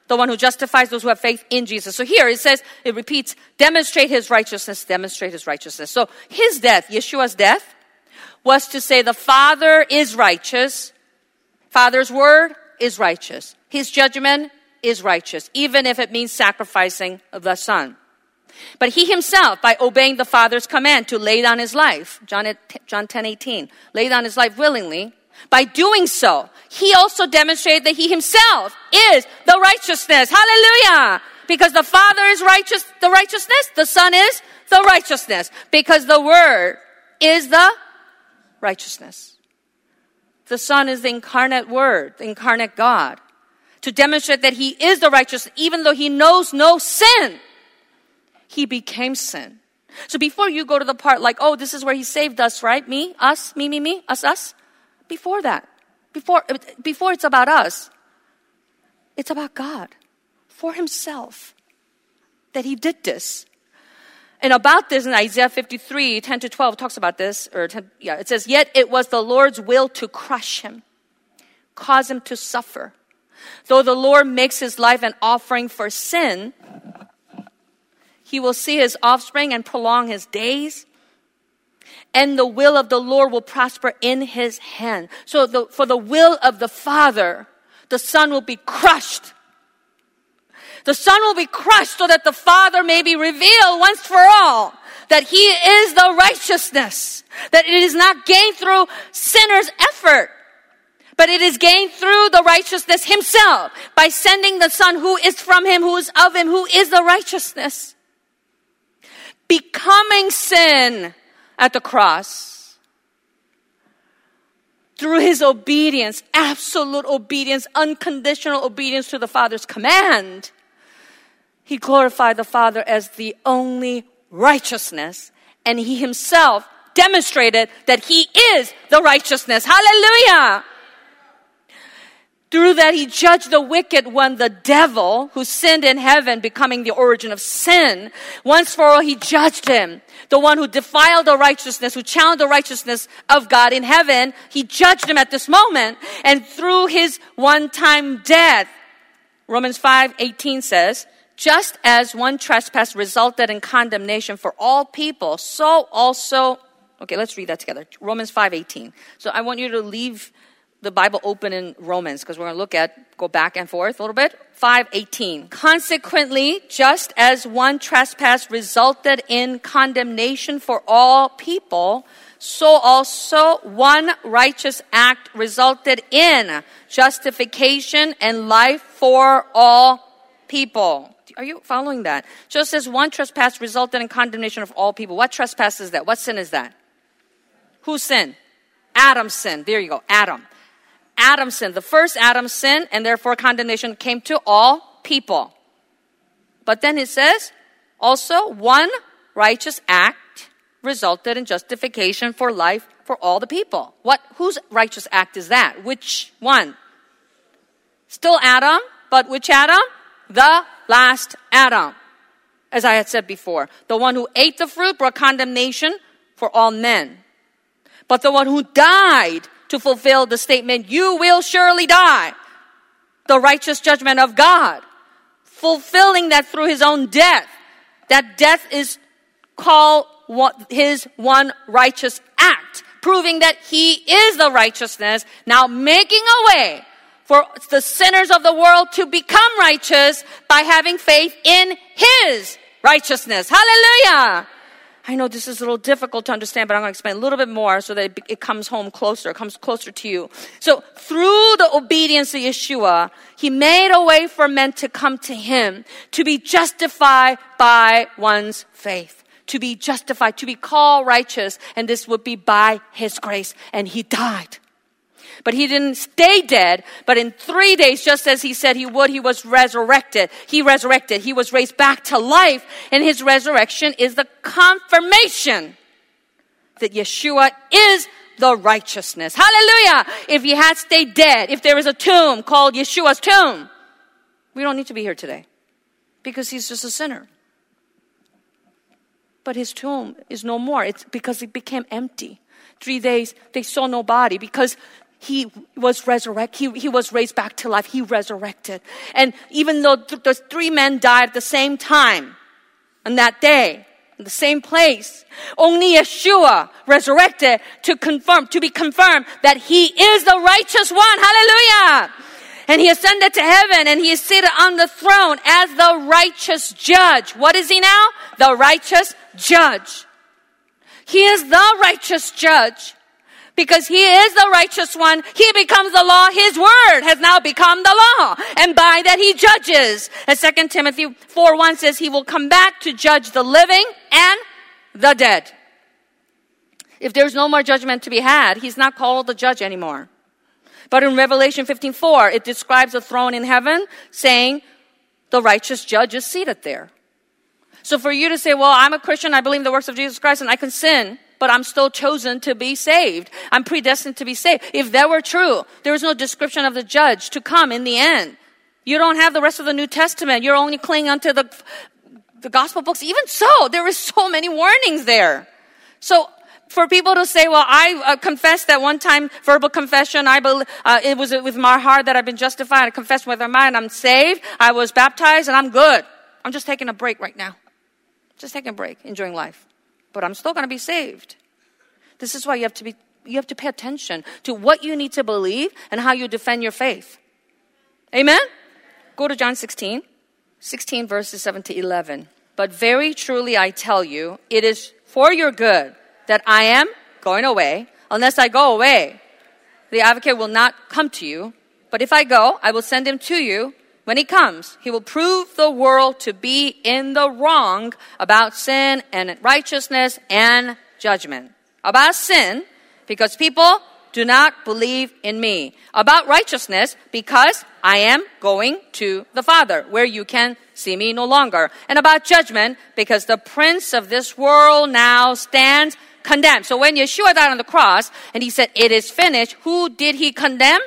the one who justifies those who have faith in Jesus. So here it says, it repeats, demonstrate his righteousness, demonstrate his righteousness. So his death, Yeshua's death, was to say the Father is righteous. Father's word is righteous. His judgment is righteous, even if it means sacrificing the Son. But he himself, by obeying the Father's command to lay down his life, John, John ten eighteen, lay down his life willingly, by doing so, he also demonstrated that he himself is the righteousness. Hallelujah! Because the Father is righteous, the righteousness, the Son is the righteousness. Because the Word is the righteousness. The Son is the incarnate Word, the incarnate God. To demonstrate that he is the righteous, even though he knows no sin, he became sin. So before you go to the part like, oh, this is where he saved us, right? Me, us, me, me, me, us, us. Before that, before, before it's about us, it's about God, for himself, that he did this. And about this in Isaiah fifty-three, ten to twelve talks about this, or ten, yeah, it says, yet it was the Lord's will to crush him, cause him to suffer. Though the Lord makes his life an offering for sin, he will see his offspring and prolong his days. And the will of the Lord will prosper in his hand. So the, for the will of the Father, the Son will be crushed. The Son will be crushed so that the Father may be revealed once for all that he is the righteousness. That it is not gained through sinners' effort, but it is gained through the righteousness himself by sending the Son who is from him, who is of him, who is the righteousness. Becoming sin at the cross. Through his obedience, absolute obedience, unconditional obedience to the Father's command, he glorified the Father as the only righteousness, and he himself demonstrated that he is the righteousness. Hallelujah! Through that, he judged the wicked one, the devil, who sinned in heaven, becoming the origin of sin. Once for all, he judged him. The one who defiled the righteousness, who challenged the righteousness of God in heaven, he judged him at this moment. And through his one-time death, Romans five eighteen says, just as one trespass resulted in condemnation for all people, so also, okay, let's read that together. Romans five eighteen. So I want you to leave the Bible open in Romans, because we're going to look at, go back and forth a little bit. five eighteen. Consequently, just as one trespass resulted in condemnation for all people, so also one righteous act resulted in justification and life for all people. Are you following that? Just as one trespass resulted in condemnation of all people. What trespass is that? What sin is that? Whose sin? Adam's sin. There you go, Adam. Adam sinned. The first Adam sinned, and therefore condemnation came to all people. But then it says, also one righteous act resulted in justification for life for all the people. What? Whose righteous act is that? Which one? Still Adam, but which Adam? The last Adam. As I had said before, the one who ate the fruit brought condemnation for all men. But the one who died to fulfill the statement, you will surely die, the righteous judgment of God, fulfilling that through his own death. That death is called his one righteous act, proving that he is the righteousness, now making a way for the sinners of the world to become righteous by having faith in his righteousness. Hallelujah! I know this is a little difficult to understand, but I'm going to explain a little bit more so that it, it comes home closer, it comes closer to you. So through the obedience of Yeshua, he made a way for men to come to him, to be justified by one's faith, to be justified, to be called righteous, and this would be by his grace. And he died. But he didn't stay dead, but in three days, just as he said he would, he was resurrected. He resurrected. He was raised back to life, and his resurrection is the confirmation that Yeshua is the righteousness. Hallelujah! If he had stayed dead, if there is a tomb called Yeshua's tomb, we don't need to be here today because he's just a sinner. But his tomb is no more. It's because it became empty. Three days, they saw no body because he was resurrected. He, he was raised back to life. He resurrected. And even though th- those three men died at the same time, on that day, in the same place, only Yeshua resurrected to confirm, to be confirmed that he is the righteous one. Hallelujah! And he ascended to heaven and he is seated on the throne as the righteous judge. What is he now? The righteous judge. He is the righteous judge. Because he is the righteous one, he becomes the law. His word has now become the law. And by that he judges. As Second Timothy four one says, he will come back to judge the living and the dead. If there's no more judgment to be had, he's not called the judge anymore. But in Revelation fifteen four, it describes a throne in heaven saying the righteous judge is seated there. So for you to say, well, I'm a Christian, I believe in the works of Jesus Christ, and I can sin, but I'm still chosen to be saved. I'm predestined to be saved. If that were true, there is no description of the judge to come in the end. You don't have the rest of the New Testament. You're only clinging onto the, the gospel books. Even so, there is so many warnings there. So for people to say, well, I uh, confessed that one time, verbal confession, I believe, uh, it was with my heart that I've been justified. I confessed with my mind, I'm saved. I was baptized and I'm good. I'm just taking a break right now. Just taking a break, enjoying life. But I'm still going to be saved. This is why you have to be, you have to pay attention to what you need to believe and how you defend your faith. Amen? Go to John sixteen, sixteen verses seven to eleven. But very truly I tell you, it is for your good that I am going away. Unless I go away, the advocate will not come to you. But if I go, I will send him to you. When he comes, he will prove the world to be in the wrong about sin and righteousness and judgment. About sin, because people do not believe in me. About righteousness, because I am going to the Father, where you can see me no longer. And about judgment, because the prince of this world now stands condemned. So when Yeshua died on the cross, and he said, it is finished, who did he condemn?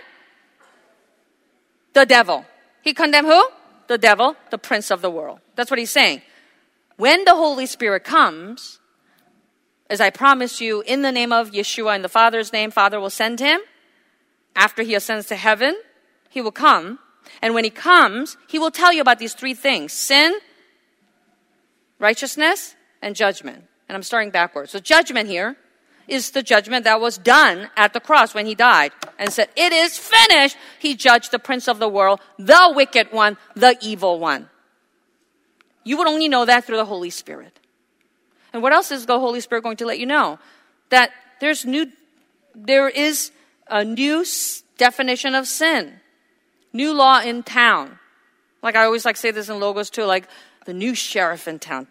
The devil. He condemned who? The devil, the prince of the world. That's what he's saying. When the Holy Spirit comes, as I promise you, in the name of Yeshua, in the Father's name, Father will send him. After he ascends to heaven, he will come. And when he comes, he will tell you about these three things: sin, righteousness, and judgment. And I'm starting backwards. So judgment here is the judgment that was done at the cross when he died and said, it is finished. He judged the prince of the world, the wicked one, the evil one. You would only know that through the Holy Spirit. And what else is the Holy Spirit going to let you know? That there's new, there is a new definition of sin. New law in town. Like I always like say this in logos too, like the new sheriff in town.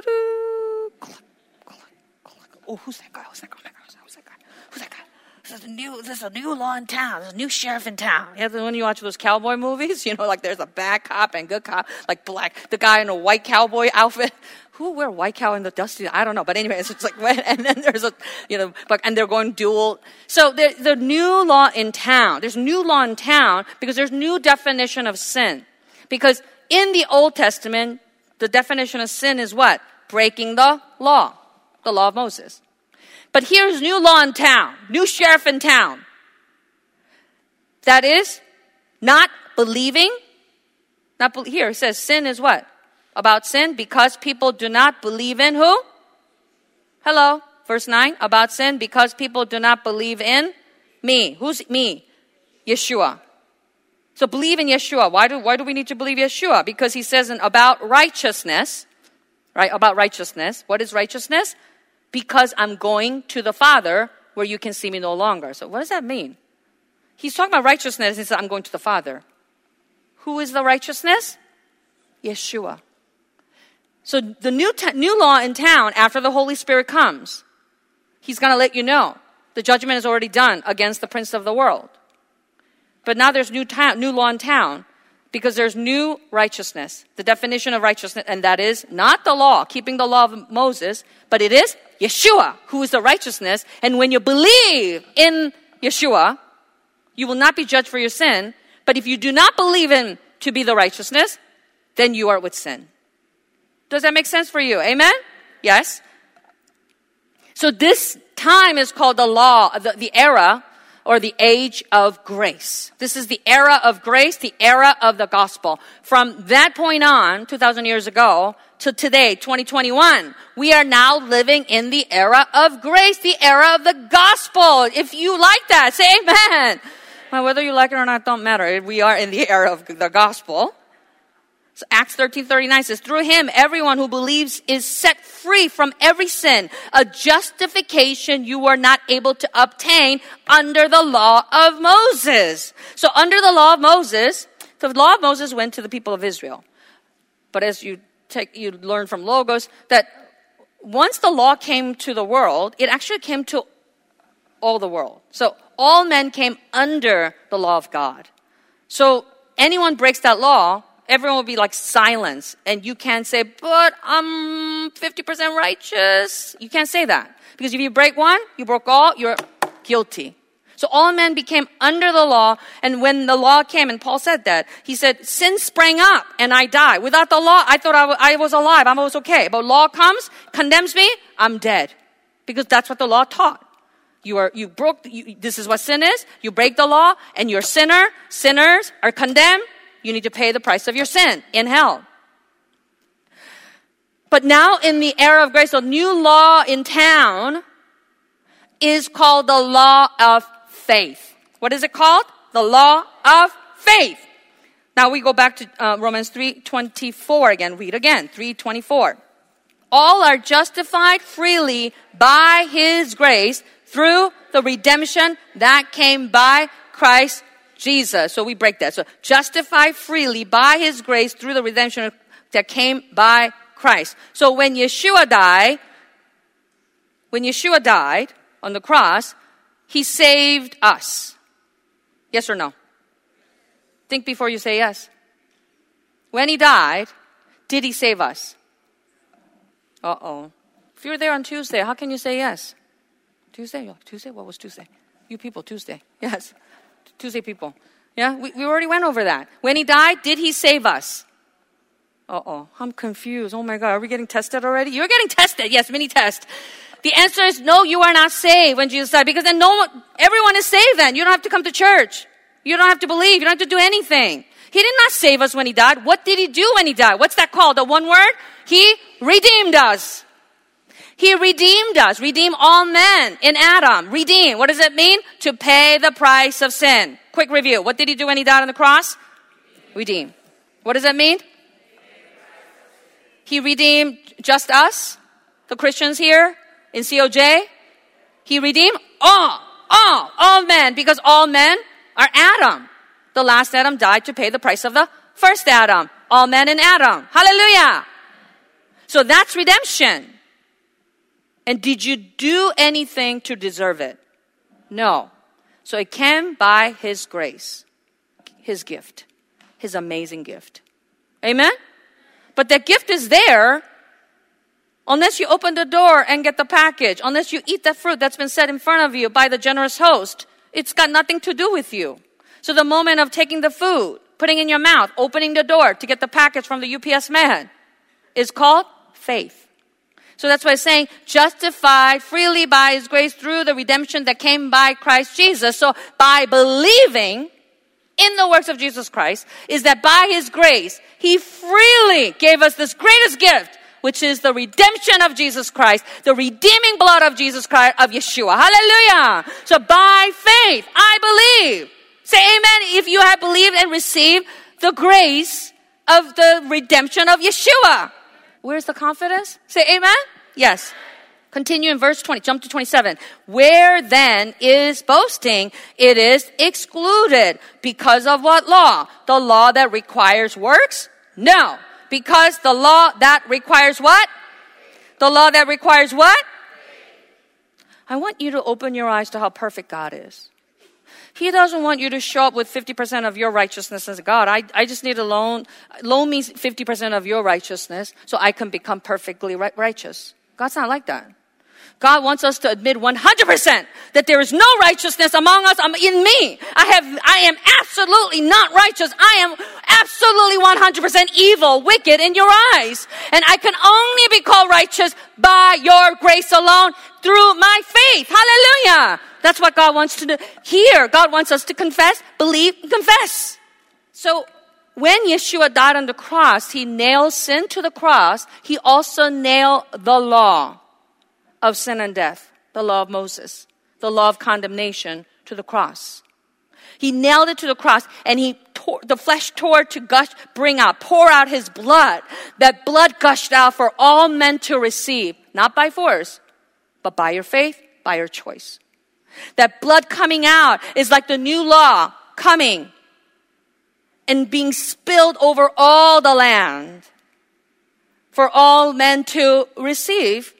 Oh, who's that guy? Who's that guy? Who's that guy? Who's that guy? There's a new, there's a new law in town. There's a new sheriff in town. Yeah, when you watch those cowboy movies, you know, like there's a bad cop and good cop, like black, the guy in a white cowboy outfit. Who wear white cow in the dusty? I don't know. But anyway, it's just like, and then there's a, you know, but, and they're going dual. So there's the new law in town. There's new law in town because there's new definition of sin. Because in the Old Testament, the definition of sin is what? Breaking the law. The law of Moses. But here's new law in town, new sheriff in town. That is not believing. Not be- here it says sin is what? About sin because people do not believe in who? Hello, verse nine. About sin because people do not believe in me. Who's me? Yeshua. So believe in Yeshua. Why do, why do we need to believe Yeshua? Because he says in about righteousness, right? About righteousness. What is righteousness? Because I'm going to the Father where you can see me no longer. So what does that mean? He's talking about righteousness. He said, I'm going to the Father. Who is the righteousness? Yeshua. So the new ta- new law in town, after the Holy Spirit comes, he's going to let you know the judgment is already done against the prince of the world. But now there's new ta- new law in town because there's new righteousness. The definition of righteousness, and that is not the law, keeping the law of Moses, but it is Yeshua, who is the righteousness. And when you believe in Yeshua, you will not be judged for your sin. But if you do not believe in to be the righteousness, then you are with sin. Does that make sense for you? Amen? Yes. So this time is called the law, the, the era, or the age of grace. This is the era of grace, the era of the gospel. From that point on, two thousand years ago, to today, twenty twenty-one, we are now living in the era of grace, the era of the gospel. If you like that, say amen. Well, whether you like it or not, don't matter. We are in the era of the gospel. So Acts thirteen thirty-nine says, through him, everyone who believes is set free from every sin, a justification you were not able to obtain under the law of Moses. So under the law of Moses, the law of Moses went to the people of Israel. But as you take, you learn from Logos, that once the law came to the world, it actually came to all the world. So all men came under the law of God. So anyone breaks that law, everyone will be like silence. And you can't say, but I'm fifty percent righteous. You can't say that. Because if you break one, you broke all, you're guilty. So all men became under the law. And when the law came, and Paul said that, he said, sin sprang up and I died. Without the law, I thought I, w- I was alive. I was okay. But law comes, condemns me, I'm dead. Because that's what the law taught. You are, you broke, you, this is what sin is. You break the law and you're a sinner. Sinners are condemned. You need to pay the price of your sin in hell. But now in the era of grace, the new law in town is called the law of faith. What is it called? The law of faith. Now we go back to uh, Romans three twenty-four again. Read again, three twenty-four. All are justified freely by his grace through the redemption that came by Christ Jesus. So we break that. So justified freely by his grace through the redemption that came by Christ. So when Yeshua died, when Yeshua died on the cross, he saved us. Yes or no? Think before you say yes. When he died, did he save us? Uh-oh. If you were there on Tuesday, how can you say yes? Tuesday? Tuesday? What was Tuesday? You people, Tuesday. Yes. Tuesday people. Yeah, we, we already went over that. When he died, did he save us? Uh-oh, I'm confused. Oh my God, are we getting tested already? You're getting tested. Yes, mini test. The answer is no, you are not saved when Jesus died. Because then no one, everyone is saved then. You don't have to come to church. You don't have to believe. You don't have to do anything. He did not save us when he died. What did he do when he died? What's that called? The one word? He redeemed us. He redeemed us. Redeem all men in Adam. Redeem. What does it mean? To pay the price of sin. Quick review. What did he do when he died on the cross? Redeem. What does that mean? He redeemed just us, the Christians here in C O J. He redeemed all, all, all men, because all men are Adam. The last Adam died to pay the price of the first Adam. All men in Adam. Hallelujah. So that's redemption. And did you do anything to deserve it? No. So it came by his grace, his gift, his amazing gift. Amen? But that gift is there unless you open the door and get the package, unless you eat the fruit that's been set in front of you by the generous host. It's got nothing to do with you. So the moment of taking the food, putting it in your mouth, opening the door to get the package from the U P S man is called faith. So that's why it's saying, justified freely by his grace through the redemption that came by Christ Jesus. So by believing in the works of Jesus Christ, is that by his grace, he freely gave us this greatest gift, which is the redemption of Jesus Christ, the redeeming blood of Jesus Christ, of Yeshua. Hallelujah. So by faith, I believe. Say amen if you have believed and received the grace of the redemption of Yeshua. Where's the confidence? Say amen? Yes. Continue in verse twenty. Jump to twenty-seven. Where then is boasting? It is excluded. Because of what law? The law that requires works? No. Because the law that requires what? The law that requires what? I want you to open your eyes to how perfect God is. He doesn't want you to show up with fifty percent of your righteousness as God. I, I just need to loan, loan me fifty percent of your righteousness so I can become perfectly right, righteous. God's not like that. God wants us to admit one hundred percent that there is no righteousness among us, um, in me. I have, I am absolutely not righteous. I am absolutely one hundred percent evil, wicked in your eyes. And I can only be called righteous by your grace alone through my faith. Hallelujah. That's what God wants to do. Here, God wants us to confess, believe, and confess. So when Yeshua died on the cross, he nailed sin to the cross. He also nailed the law of sin and death, the law of Moses, the law of condemnation to the cross. He nailed it to the cross, and he tore, the flesh tore to gush, bring out, pour out his blood. That blood gushed out for all men to receive, not by force, but by your faith, by your choice. That blood coming out is like the new law coming and being spilled over all the land for all men to receive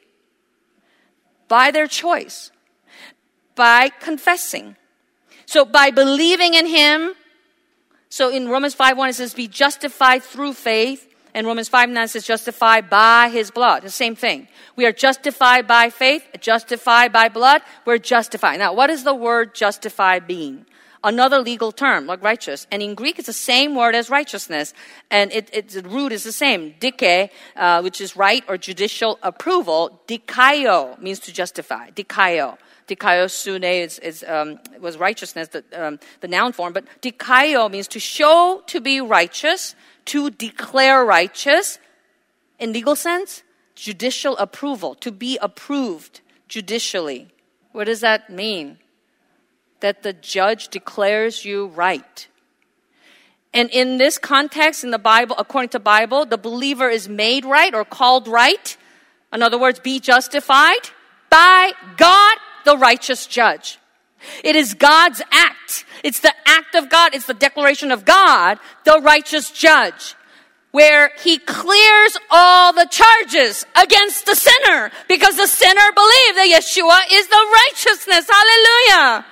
by their choice, by confessing. So by believing in him, so in Romans five one it says, be justified through faith. And Romans five nine says, justified by his blood. The same thing. We are justified by faith, justified by blood. We're justified. Now, what is the word justified mean? Another legal term, like righteous. And in Greek, it's the same word as righteousness. And it, it, the root is the same. Dike, uh, which is right or judicial approval. Dikaio means to justify. Dikaio. Dikaio sune is, is, um, was righteousness, the, um, the noun form. But dikaio means to show to be righteous, to declare righteous. In legal sense, judicial approval, to be approved judicially. What does that mean? That the judge declares you right. And in this context, in the Bible, according to the Bible, the believer is made right or called right. In other words, be justified by God, the righteous judge. It is God's act. It's the act of God. It's the declaration of God, the righteous judge, where he clears all the charges against the sinner because the sinner believed that Yeshua is the righteousness. Hallelujah.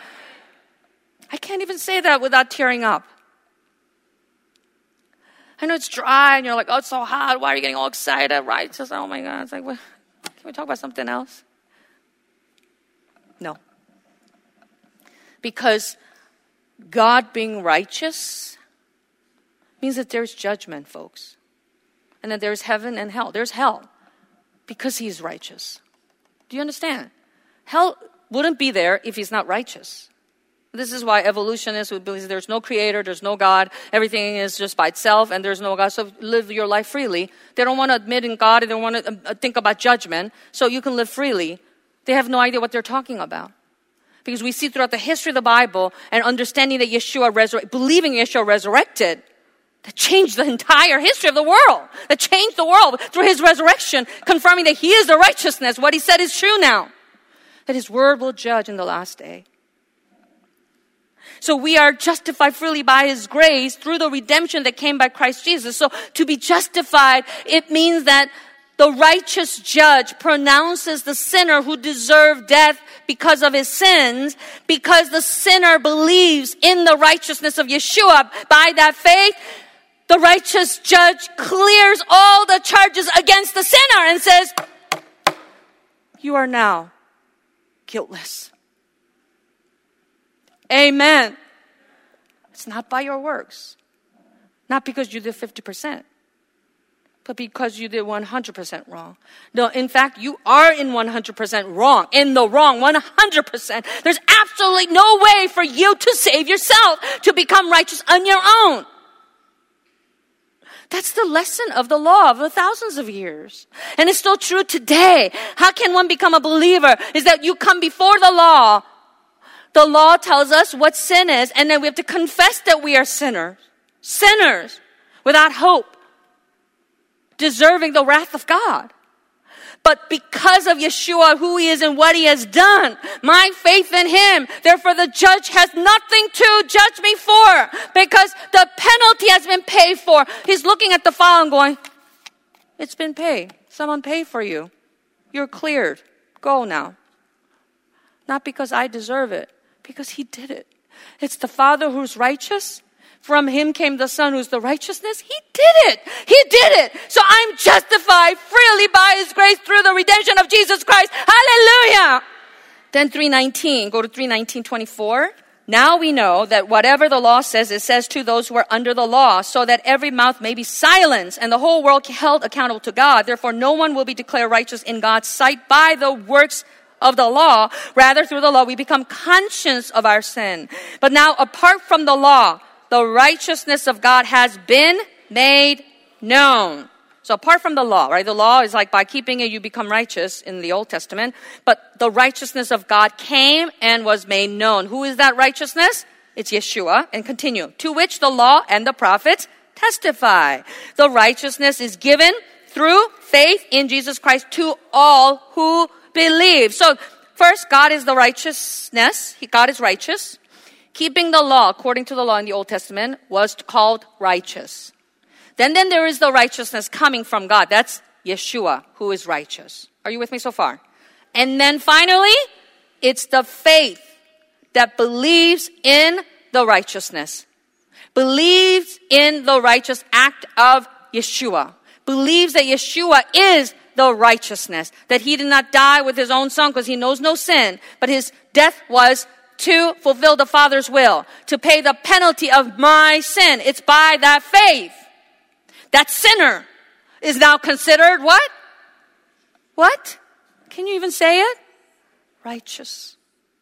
I can't even say that without tearing up. I know it's dry and you're like, oh, it's so hot. Why are you getting all excited? Right? Just, oh my God. It's like, well, can we talk about something else? No. Because God being righteous means that there's judgment, folks. And that there's heaven and hell. There's hell because he's righteous. Do you understand? Hell wouldn't be there if he's not righteous. This is why evolutionists would believe there's no creator, there's no God, everything is just by itself, and there's no God, so live your life freely. They don't want to admit in God, they don't want to think about judgment, so you can live freely. They have no idea what they're talking about. Because we see throughout the history of the Bible and understanding that Yeshua resurrected, believing Yeshua resurrected, that changed the entire history of the world, that changed the world through his resurrection, confirming that he is the righteousness. What he said is true now, that his word will judge in the last day. So we are justified freely by his grace through the redemption that came by Christ Jesus. So to be justified, it means that the righteous judge pronounces the sinner who deserved death because of his sins, because the sinner believes in the righteousness of Yeshua. By that faith, the righteous judge clears all the charges against the sinner and says, you are now guiltless. Amen. It's not by your works. Not because you did fifty percent. But because you did one hundred percent wrong. No, in fact, you are in one hundred percent wrong. In the wrong, one hundred percent. There's absolutely no way for you to save yourself, to become righteous on your own. That's the lesson of the law of the thousands of years. And it's still true today. How can one become a believer? Is that you come before the law. The law tells us what sin is, and then we have to confess that we are sinners. Sinners without hope, deserving the wrath of God. But because of Yeshua, who he is and what he has done, my faith in him, therefore the judge has nothing to judge me for, because the penalty has been paid for. He's looking at the file and going, it's been paid. Someone paid for you. You're cleared. Go now. Not because I deserve it, because he did it. It's the Father who's righteous. From him came the Son who's the righteousness. He did it. He did it. So I'm justified freely by his grace through the redemption of Jesus Christ. Hallelujah. Then three nineteen, go to three nineteen twenty-four. Now we know that whatever the law says, it says to those who are under the law, so that every mouth may be silenced and the whole world held accountable to God. Therefore, no one will be declared righteous in God's sight by the works of the law. Rather, through the law, we become conscious of our sin. But now, apart from the law, the righteousness of God has been made known. So apart from the law, right? The law is like by keeping it, you become righteous in the Old Testament. But the righteousness of God came and was made known. Who is that righteousness? It's Yeshua. And continue. To which the law and the prophets testify. The righteousness is given through faith in Jesus Christ to all who believe. So first, God is the righteousness. God is righteous. Keeping the law, according to the law in the Old Testament, was called righteous. Then, then there is the righteousness coming from God. That's Yeshua, who is righteous. Are you with me so far? And then finally, it's the faith that believes in the righteousness. Believes in the righteous act of Yeshua. Believes that Yeshua is the righteousness. That he did not die with his own son because he knows no sin. But his death was to fulfill the Father's will. To pay the penalty of my sin. It's by that faith. That sinner is now considered what? What? Can you even say it? Righteous.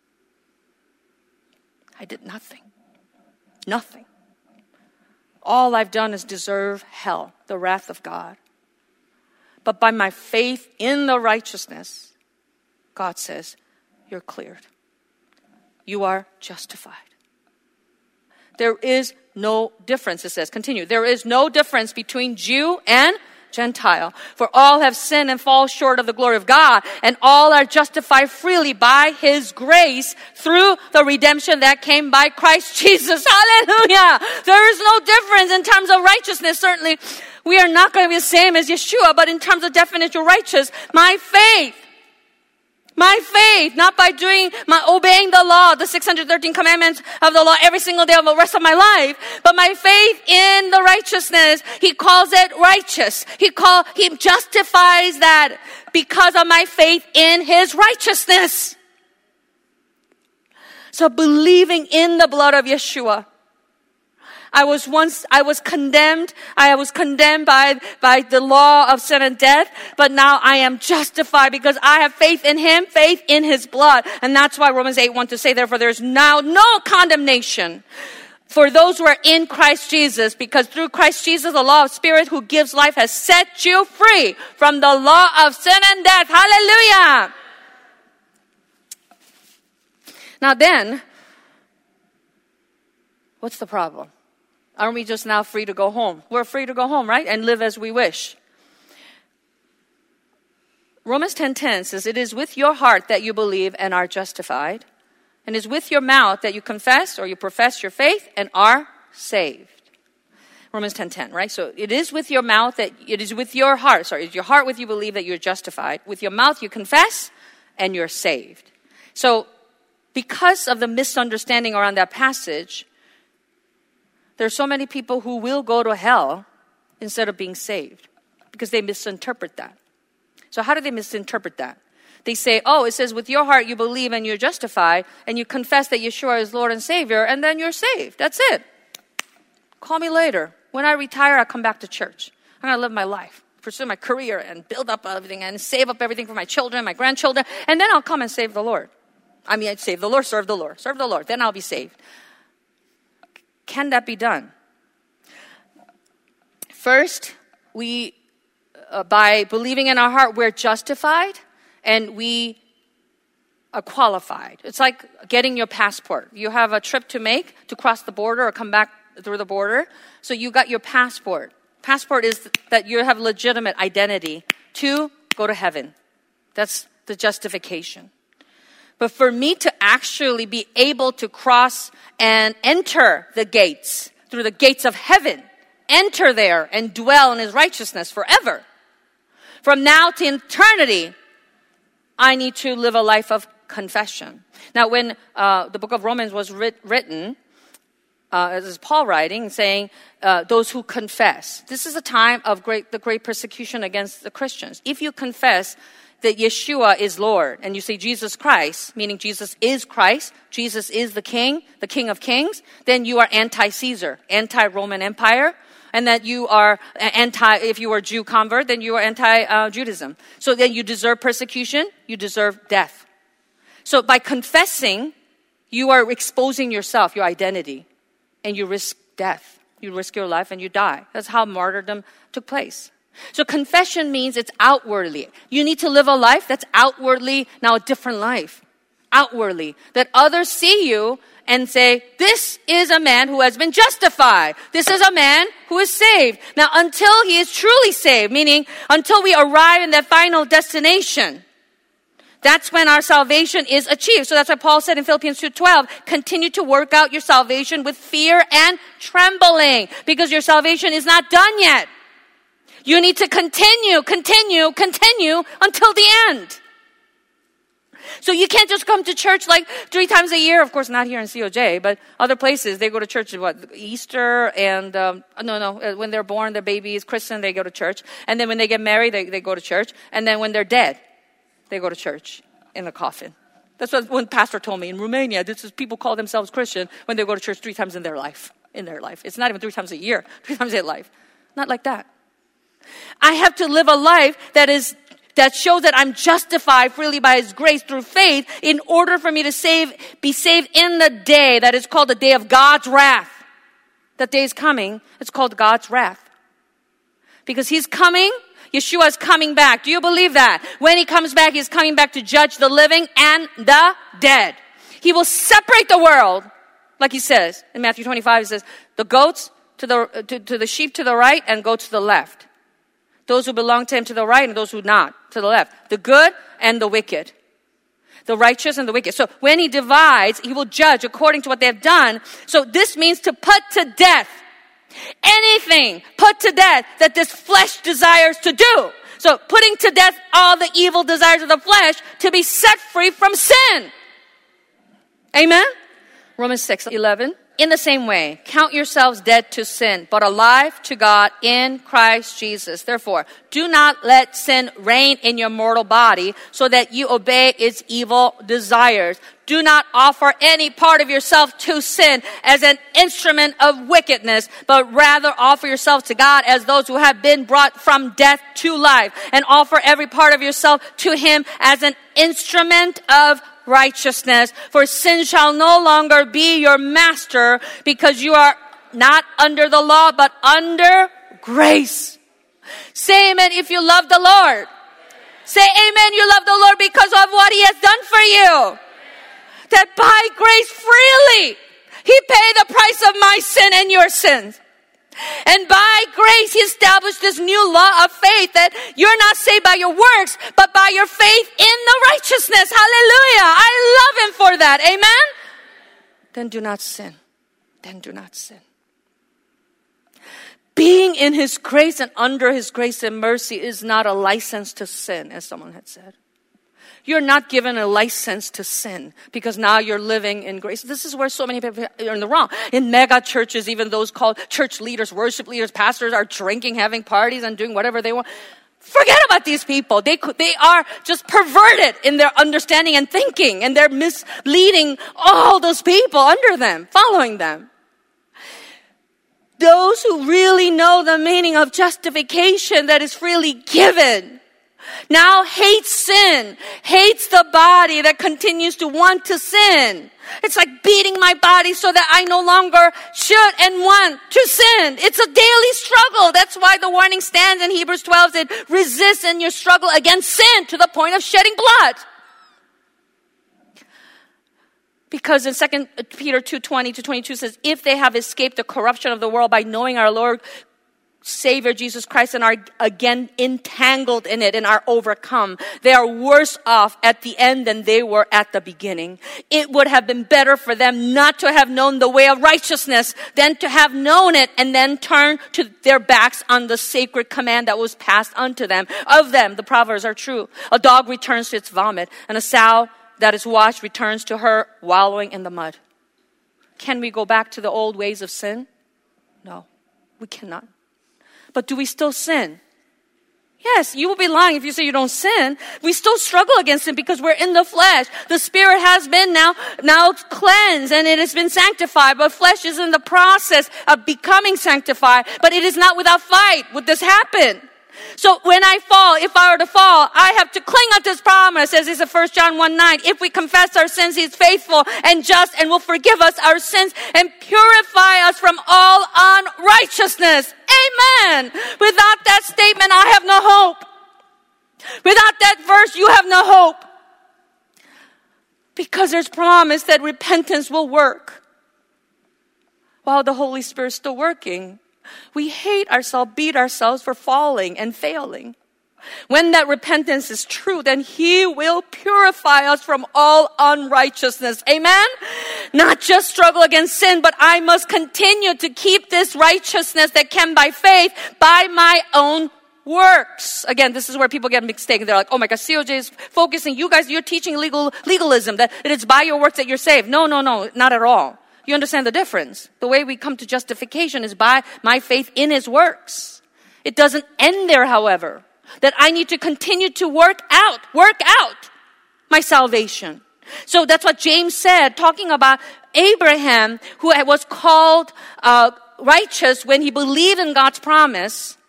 I did nothing. Nothing. All I've done is deserve hell, the wrath of God. But by my faith in the righteousness, God says, you're cleared. You are justified. There is no difference, it says. Continue. There is no difference between Jew and Gentile. For all have sinned and fall short of the glory of God, and all are justified freely by His grace through the redemption that came by Christ Jesus. Hallelujah! There is no difference in terms of righteousness. Certainly, we are not going to be the same as Yeshua, but in terms of definition righteous, my faith, my faith, not by doing, my obeying the law, the six hundred thirteen commandments of the law every single day of the rest of my life, but my faith in the righteousness. He calls it righteous. He call, he justifies that because of my faith in His righteousness. So believing in the blood of Yeshua. I was once, I was condemned. I was condemned by, by the law of sin and death. But now I am justified because I have faith in Him, faith in His blood. And that's why Romans eight wants to say, therefore, there is now no condemnation for those who are in Christ Jesus. Because through Christ Jesus, the law of Spirit who gives life has set you free from the law of sin and death. Hallelujah! Now then, what's the problem? Aren't we just now free to go home? We're free to go home, right? And live as we wish. Romans ten ten says, it is with your heart that you believe and are justified, and it is with your mouth that you confess or you profess your faith and are saved. Romans ten ten, right? So it is with your mouth that, it is with your heart, sorry, it's your heart with you believe that you're justified. With your mouth you confess and you're saved. So because of the misunderstanding around that passage, there are so many people who will go to hell instead of being saved because they misinterpret that. So how do they misinterpret that? They say, oh, it says with your heart you believe and you're justified and you confess that Yeshua is Lord and Savior and then you're saved. That's it. Call me later. When I retire, I'll come back to church. I'm going to live my life, pursue my career and build up everything and save up everything for my children, my grandchildren, and then I'll come and save the Lord. I mean, I'd save the Lord, serve the Lord, serve the Lord. Then I'll be saved. Can that be done? First, we, uh, by believing in our heart, we're justified and we are qualified. It's like getting your passport. You have a trip to make to cross the border or come back through the border. So you got your passport. Passport is that you have legitimate identity to go to heaven. That's the justification. But for me to actually be able to cross and enter the gates, through the gates of heaven, enter there and dwell in His righteousness forever. From now to eternity, I need to live a life of confession. Now, when uh, the book of Romans was writ- written, uh, this is Paul writing, saying, uh, those who confess. This is a time of great, the great persecution against the Christians. If you confess that Yeshua is Lord, and you say Jesus Christ, meaning Jesus is Christ, Jesus is the King, the King of Kings, then you are anti-Caesar, anti-Roman Empire, and that you are anti, if you are a Jew convert, then you are anti-Judaism. So then you deserve persecution, you deserve death. So by confessing, you are exposing yourself, your identity, and you risk death. You risk your life and you die. That's how martyrdom took place. So confession means it's outwardly. You need to live a life that's outwardly now a different life. Outwardly. That others see you and say, this is a man who has been justified. This is a man who is saved. Now, until he is truly saved, meaning until we arrive in that final destination, that's when our salvation is achieved. So that's why Paul said in Philippians two twelve, continue to work out your salvation with fear and trembling, because your salvation is not done yet. You need to continue, continue, continue until the end. So you can't just come to church like three times a year. Of course, not here in C O J, but other places. They go to church at what? Easter and, um, no, no, when they're born, their baby is christened, they go to church. And then when they get married, they, they go to church. And then when they're dead, they go to church in a coffin. That's what one pastor told me in Romania. This is people call themselves Christian when they go to church three times in their life. In their life. It's not even three times a year, three times in life. Not like that. I have to live a life that is that shows that I'm justified freely by His grace through faith in order for me to save, be saved in the day that is called the day of God's wrath. That day is coming. It's called God's wrath. Because He's coming, Yeshua is coming back. Do you believe that? When He comes back, He's coming back to judge the living and the dead. He will separate the world, like He says in Matthew twenty-five. He says, the goats to the to, to the sheep to the right and goats to the left. Those who belong to Him to the right and those who not to the left. The good and the wicked. The righteous and the wicked. So when He divides, He will judge according to what they have done. So this means to put to death anything, put to death that this flesh desires to do. So putting to death all the evil desires of the flesh to be set free from sin. Amen? Romans six eleven. In the same way, count yourselves dead to sin, but alive to God in Christ Jesus. Therefore, do not let sin reign in your mortal body so that you obey its evil desires. Do not offer any part of yourself to sin as an instrument of wickedness, but rather offer yourself to God as those who have been brought from death to life, and offer every part of yourself to Him as an instrument of righteousness. For sin shall no longer be your master, because you are not under the law, but under grace. Say amen if you love the Lord. Say amen, you love the Lord because of what He has done for you. That by grace freely, He paid the price of my sin and your sins. And by grace, He established this new law of faith that you're not saved by your works, but by your faith in the righteousness. Hallelujah. I love Him for that. Amen? Then do not sin. Then do not sin. Being in His grace and under His grace and mercy is not a license to sin, as someone had said. You're not given a license to sin because now you're living in grace. This is where so many people are in the wrong. In mega churches, even those called church leaders, worship leaders, pastors are drinking, having parties, and doing whatever they want. Forget about these people. They they are just perverted in their understanding and thinking, and they're misleading all those people under them, following them. Those who really know the meaning of justification that is freely given now hates sin, hates the body that continues to want to sin. It's like beating my body so that I no longer should and want to sin. It's a daily struggle. That's why the warning stands in Hebrews twelve said, resist in your struggle against sin to the point of shedding blood. Because in Second Peter two twenty to twenty-two says, if they have escaped the corruption of the world by knowing our Lord Savior Jesus Christ and are again entangled in it and are overcome, they are worse off at the end than they were at the beginning. It would have been better for them not to have known the way of righteousness than to have known it and then turn to their backs on the sacred command that was passed unto them. Of them, the proverbs are true. A dog returns to its vomit, and a sow that is washed returns to her wallowing in the mud. Can we go back to the old ways of sin? No, we cannot. But do we still sin? Yes, you will be lying if you say you don't sin. We still struggle against sin because we're in the flesh. The spirit has been now, now cleansed and it has been sanctified, but flesh is in the process of becoming sanctified. But it is not without fight would this happen. So when I fall, if I were to fall, I have to cling unto His promise, as is in First John one nine. If we confess our sins, He is faithful and just and will forgive us our sins and purify us from all unrighteousness. Amen. Without that statement, I have no hope. Without that verse, you have no hope. Because there's promise that repentance will work while the Holy Spirit is still working. We hate ourselves, beat ourselves for falling and failing. When that repentance is true, then He will purify us from all unrighteousness. Amen? Not just struggle against sin, but I must continue to keep this righteousness that came by faith by my own works. Again, this is where people get mistaken. They're like, oh my God, C O J is focusing. You guys, you're teaching legal legalism, that it is by your works that you're saved. No, no, no, not at all. You understand the difference. The way we come to justification is by my faith in His works. It doesn't end there, however. That I need to continue to work out, work out my salvation. So that's what James said, talking about Abraham, who was called uh, righteous when he believed in God's promise.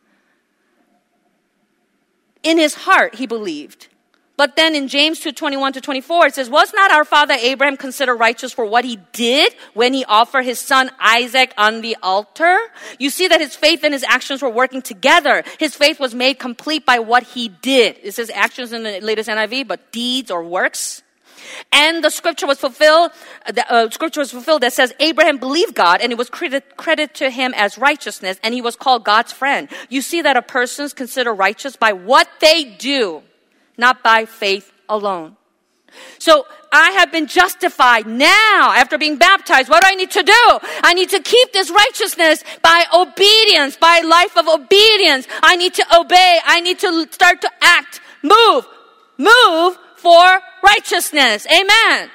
In his heart, he believed. But then in James two twenty-one to twenty-four, it says, was not our father Abraham considered righteous for what he did when he offered his son Isaac on the altar? You see that his faith and his actions were working together. His faith was made complete by what he did. It says actions in the latest N I V, but deeds or works. And the scripture was fulfilled, the uh, scripture was fulfilled that says Abraham believed God and it was credited credit to him as righteousness and he was called God's friend. You see that a person is considered righteous by what they do, not by faith alone. So I have been justified now after being baptized. What do I need to do? I need to keep this righteousness by obedience, by life of obedience. I need to obey. I need to start to act, move, move for righteousness. Amen.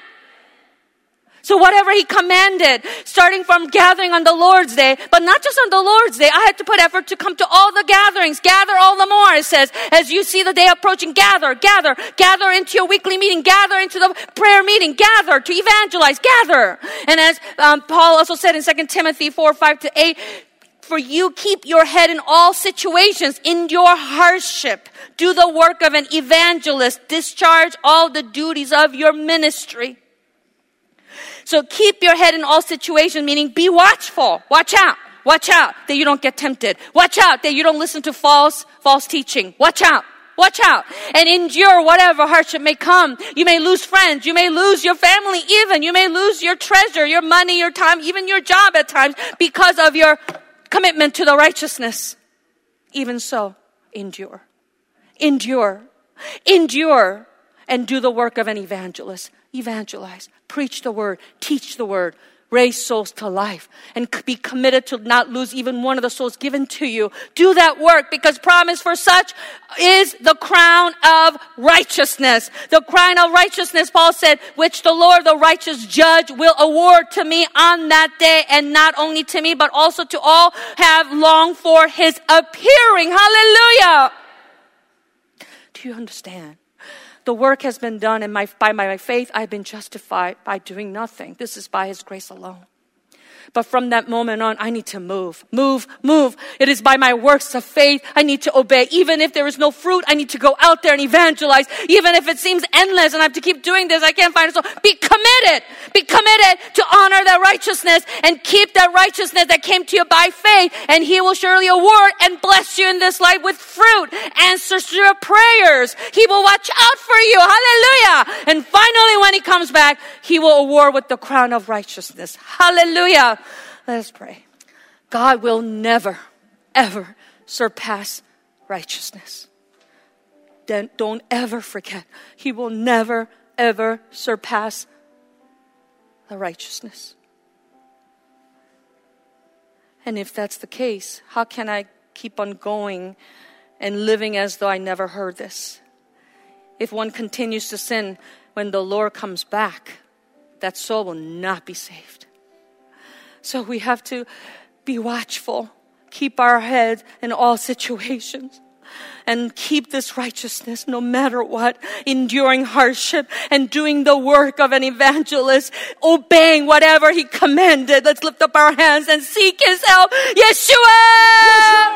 So whatever He commanded, starting from gathering on the Lord's Day, but not just on the Lord's Day, I had to put effort to come to all the gatherings. Gather all the more, it says. As you see the day approaching, gather, gather, gather into your weekly meeting, gather into the prayer meeting, gather to evangelize, gather. And as um, Paul also said in Second Timothy four, five to eight, for you keep your head in all situations, endure hardship, do the work of an evangelist, discharge all the duties of your ministry. So keep your head in all situations, meaning be watchful. Watch out. Watch out that you don't get tempted. Watch out that you don't listen to false, false teaching. Watch out. Watch out. And endure whatever hardship may come. You may lose friends. You may lose your family even. You may lose your treasure, your money, your time, even your job at times because of your commitment to the righteousness. Even so, endure. Endure. Endure and do the work of an evangelist. Evangelize. Preach the word. Teach the word. Raise souls to life. And be committed to not lose even one of the souls given to you. Do that work because promise for such is the crown of righteousness. The crown of righteousness, Paul said, which the Lord, the righteous judge, will award to me on that day. And not only to me, but also to all have longed for His appearing. Hallelujah. Do you understand? The work has been done, and my, by my faith, I've been justified by doing nothing. This is by His grace alone. But from that moment on, I need to move, move, move. It is by my works of faith I need to obey. Even if there is no fruit, I need to go out there and evangelize. Even if it seems endless and I have to keep doing this, I can't find it. So be committed. Be committed to honor that righteousness and keep that righteousness that came to you by faith. And He will surely award and bless you in this life with fruit, answers to your prayers. He will watch out for you. Hallelujah. And finally, when He comes back, He will award with the crown of righteousness. Hallelujah. Let us pray. God will never, ever surpass righteousness. Then don't ever forget, He will never, ever surpass the righteousness. And if that's the case, how can I keep on going and living as though I never heard this? If one continues to sin when the Lord comes back, that soul will not be saved. So we have to be watchful, keep our head in all situations, and keep this righteousness no matter what, enduring hardship and doing the work of an evangelist, obeying whatever He commanded. Let's lift up our hands and seek His help. Yeshua! Yeshua!